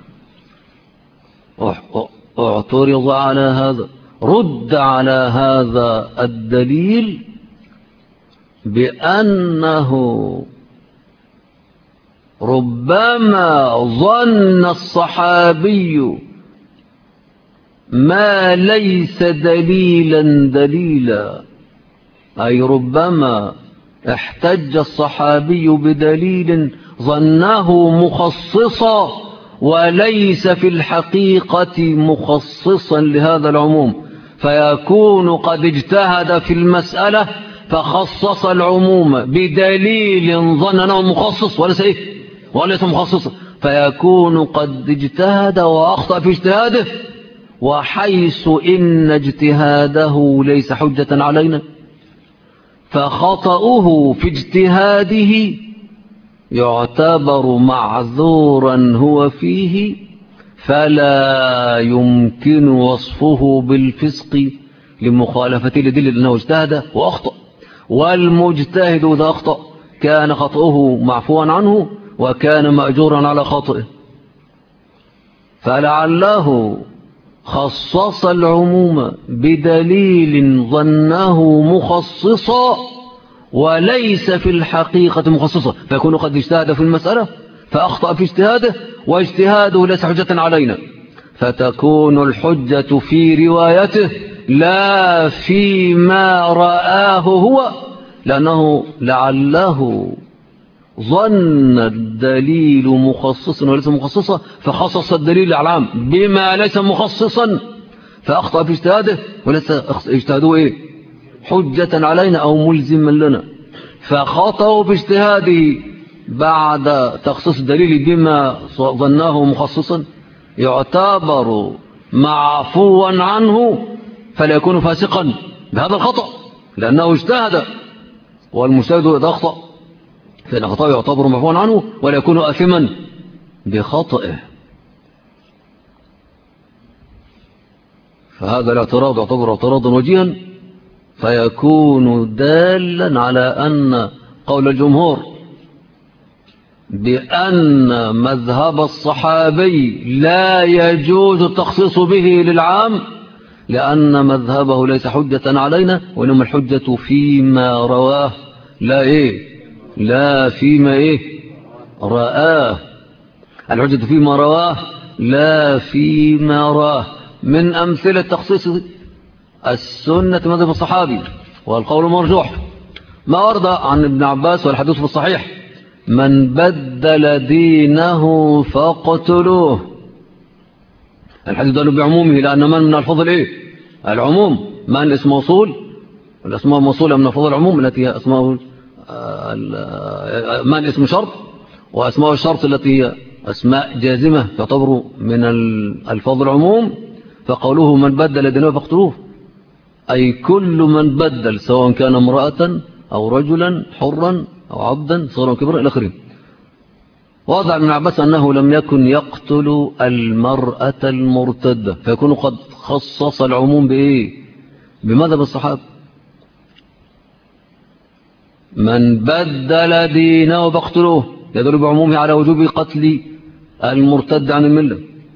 اعترض على هذا، رد على هذا الدليل بأنه ربما ظن الصحابي ما ليس دليلا دليلا، أي ربما احتج الصحابي بدليل ظنه مخصصا وليس في الحقيقة مخصصا لهذا العموم، فيكون قد اجتهد في المسألة فخصص العموم بدليل ظن أنه مخصص وليس إيه وليس مخصصا، فيكون قد اجتهد وأخطأ في اجتهاده، وحيث إن اجتهاده ليس حجة علينا فخطأه في اجتهاده يعتبر معذورا هو فيه، فلا يمكن وصفه بالفسق لمخالفته لدليل أنه اجتهد وأخطأ. والمجتهد إذا أخطأ كان خطأه معفوا عنه وكان مأجورا على خطئه، فلعله خصص العموم بدليل ظنه مخصصا وليس في الحقيقة مخصصا، فيكون قد اجتهد في المسألة فأخطأ في اجتهاده واجتهاده ليس حجة علينا، فتكون الحجة في روايته لا فيما رآه هو، لأنه لعله ظن الدليل مخصصا وليس مخصصا فخصص الدليل العام بما ليس مخصصا فأخطأ في اجتهاده وليس اجتهاده إيه حجة علينا أو ملزما لنا، فخطأوا في اجتهاده بعد تخصيص الدليل بما ظناه مخصصا يعتبر معفوا عنه، فلا يكون فاسقا بهذا الخطأ لأنه اجتهد، والمجتهد إذا أخطأ فإن خطأه يعتبر معفوا عنه ولا يكون آثما بخطئه. فهذا الاعتراض يعتبر اعتراضا وجيها، فيكون دالا على أن قول الجمهور بأن مذهب الصحابي لا يجوز التخصيص به للعام لأن مذهبه ليس حجة علينا، وإنما الحجة فيما رواه لا إيه لا فيما إيه رآه، الحجة فيما رواه لا فيما راه. من أمثلة تخصيص السنة مذهب الصحابي والقول مرجوح ما ورد عن ابن عباس والحديث في الصحيح: من بدل دينه فاقتلوه. الحديث ده بعمومه لأن من من الفضل إيه العموم، من اسم موصول، الأسماء موصولة من الفضل العموم التي هي أسماء من اسم شرط، وأسماء الشرط التي هي أسماء جازمة تعتبر من الفضل العموم. فقوله من بدل دينه فاقتلوه أي كل من بدل سواء كان امرأة أو رجلا حرا أو عبدا صغيرا كبرا إلى آخره. وضع ابن عباس أنه لم يكن يقتل المرأة المرتدة، فيكون قد خصص العموم بإيه بمذهب الصحابة. من بدل دينه فاقتلوه يدل بعمومه على وجوب قتل المرتد عن الملة.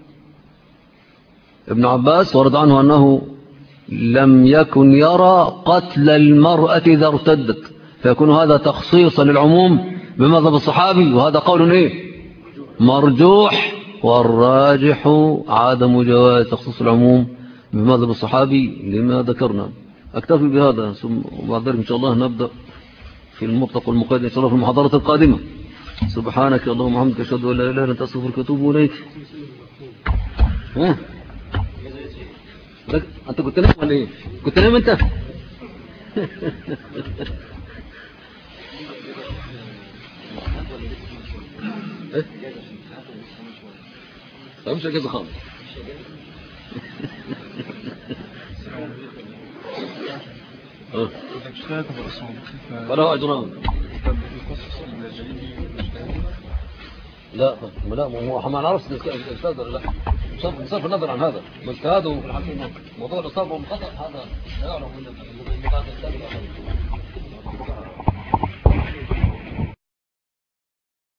ابن عباس ورد عنه أنه لم يكن يرى قتل المرأة إذا ارتدت، فيكون هذا تخصيصا للعموم بمذهب الصحابي، وهذا قول إيه مرجوح، والراجح عدم جواز تخصيص العموم بمذهب الصحابي لما ذكرنا. أكتفي بهذا ثم بعد ذلك إن شاء الله نبدأ في المرتق والمقيد إن شاء الله في المحاضرة القادمة. سبحانك اللهم وبحمدك أشهد أن لا إله إلا أنت أستغفرك وأتوب إليك. ها أنت كنت نايم ولا إيه؟ كنت نايم أنت؟ لا مش أجازة خالص. فله أجران. لا لا ما نعرفش الأستاذ ولا لا. بصرف بصرف النظر عن هذا، واجتهاده في الحكيم موضوع الإصابة والخطأ هذا لا يعلم من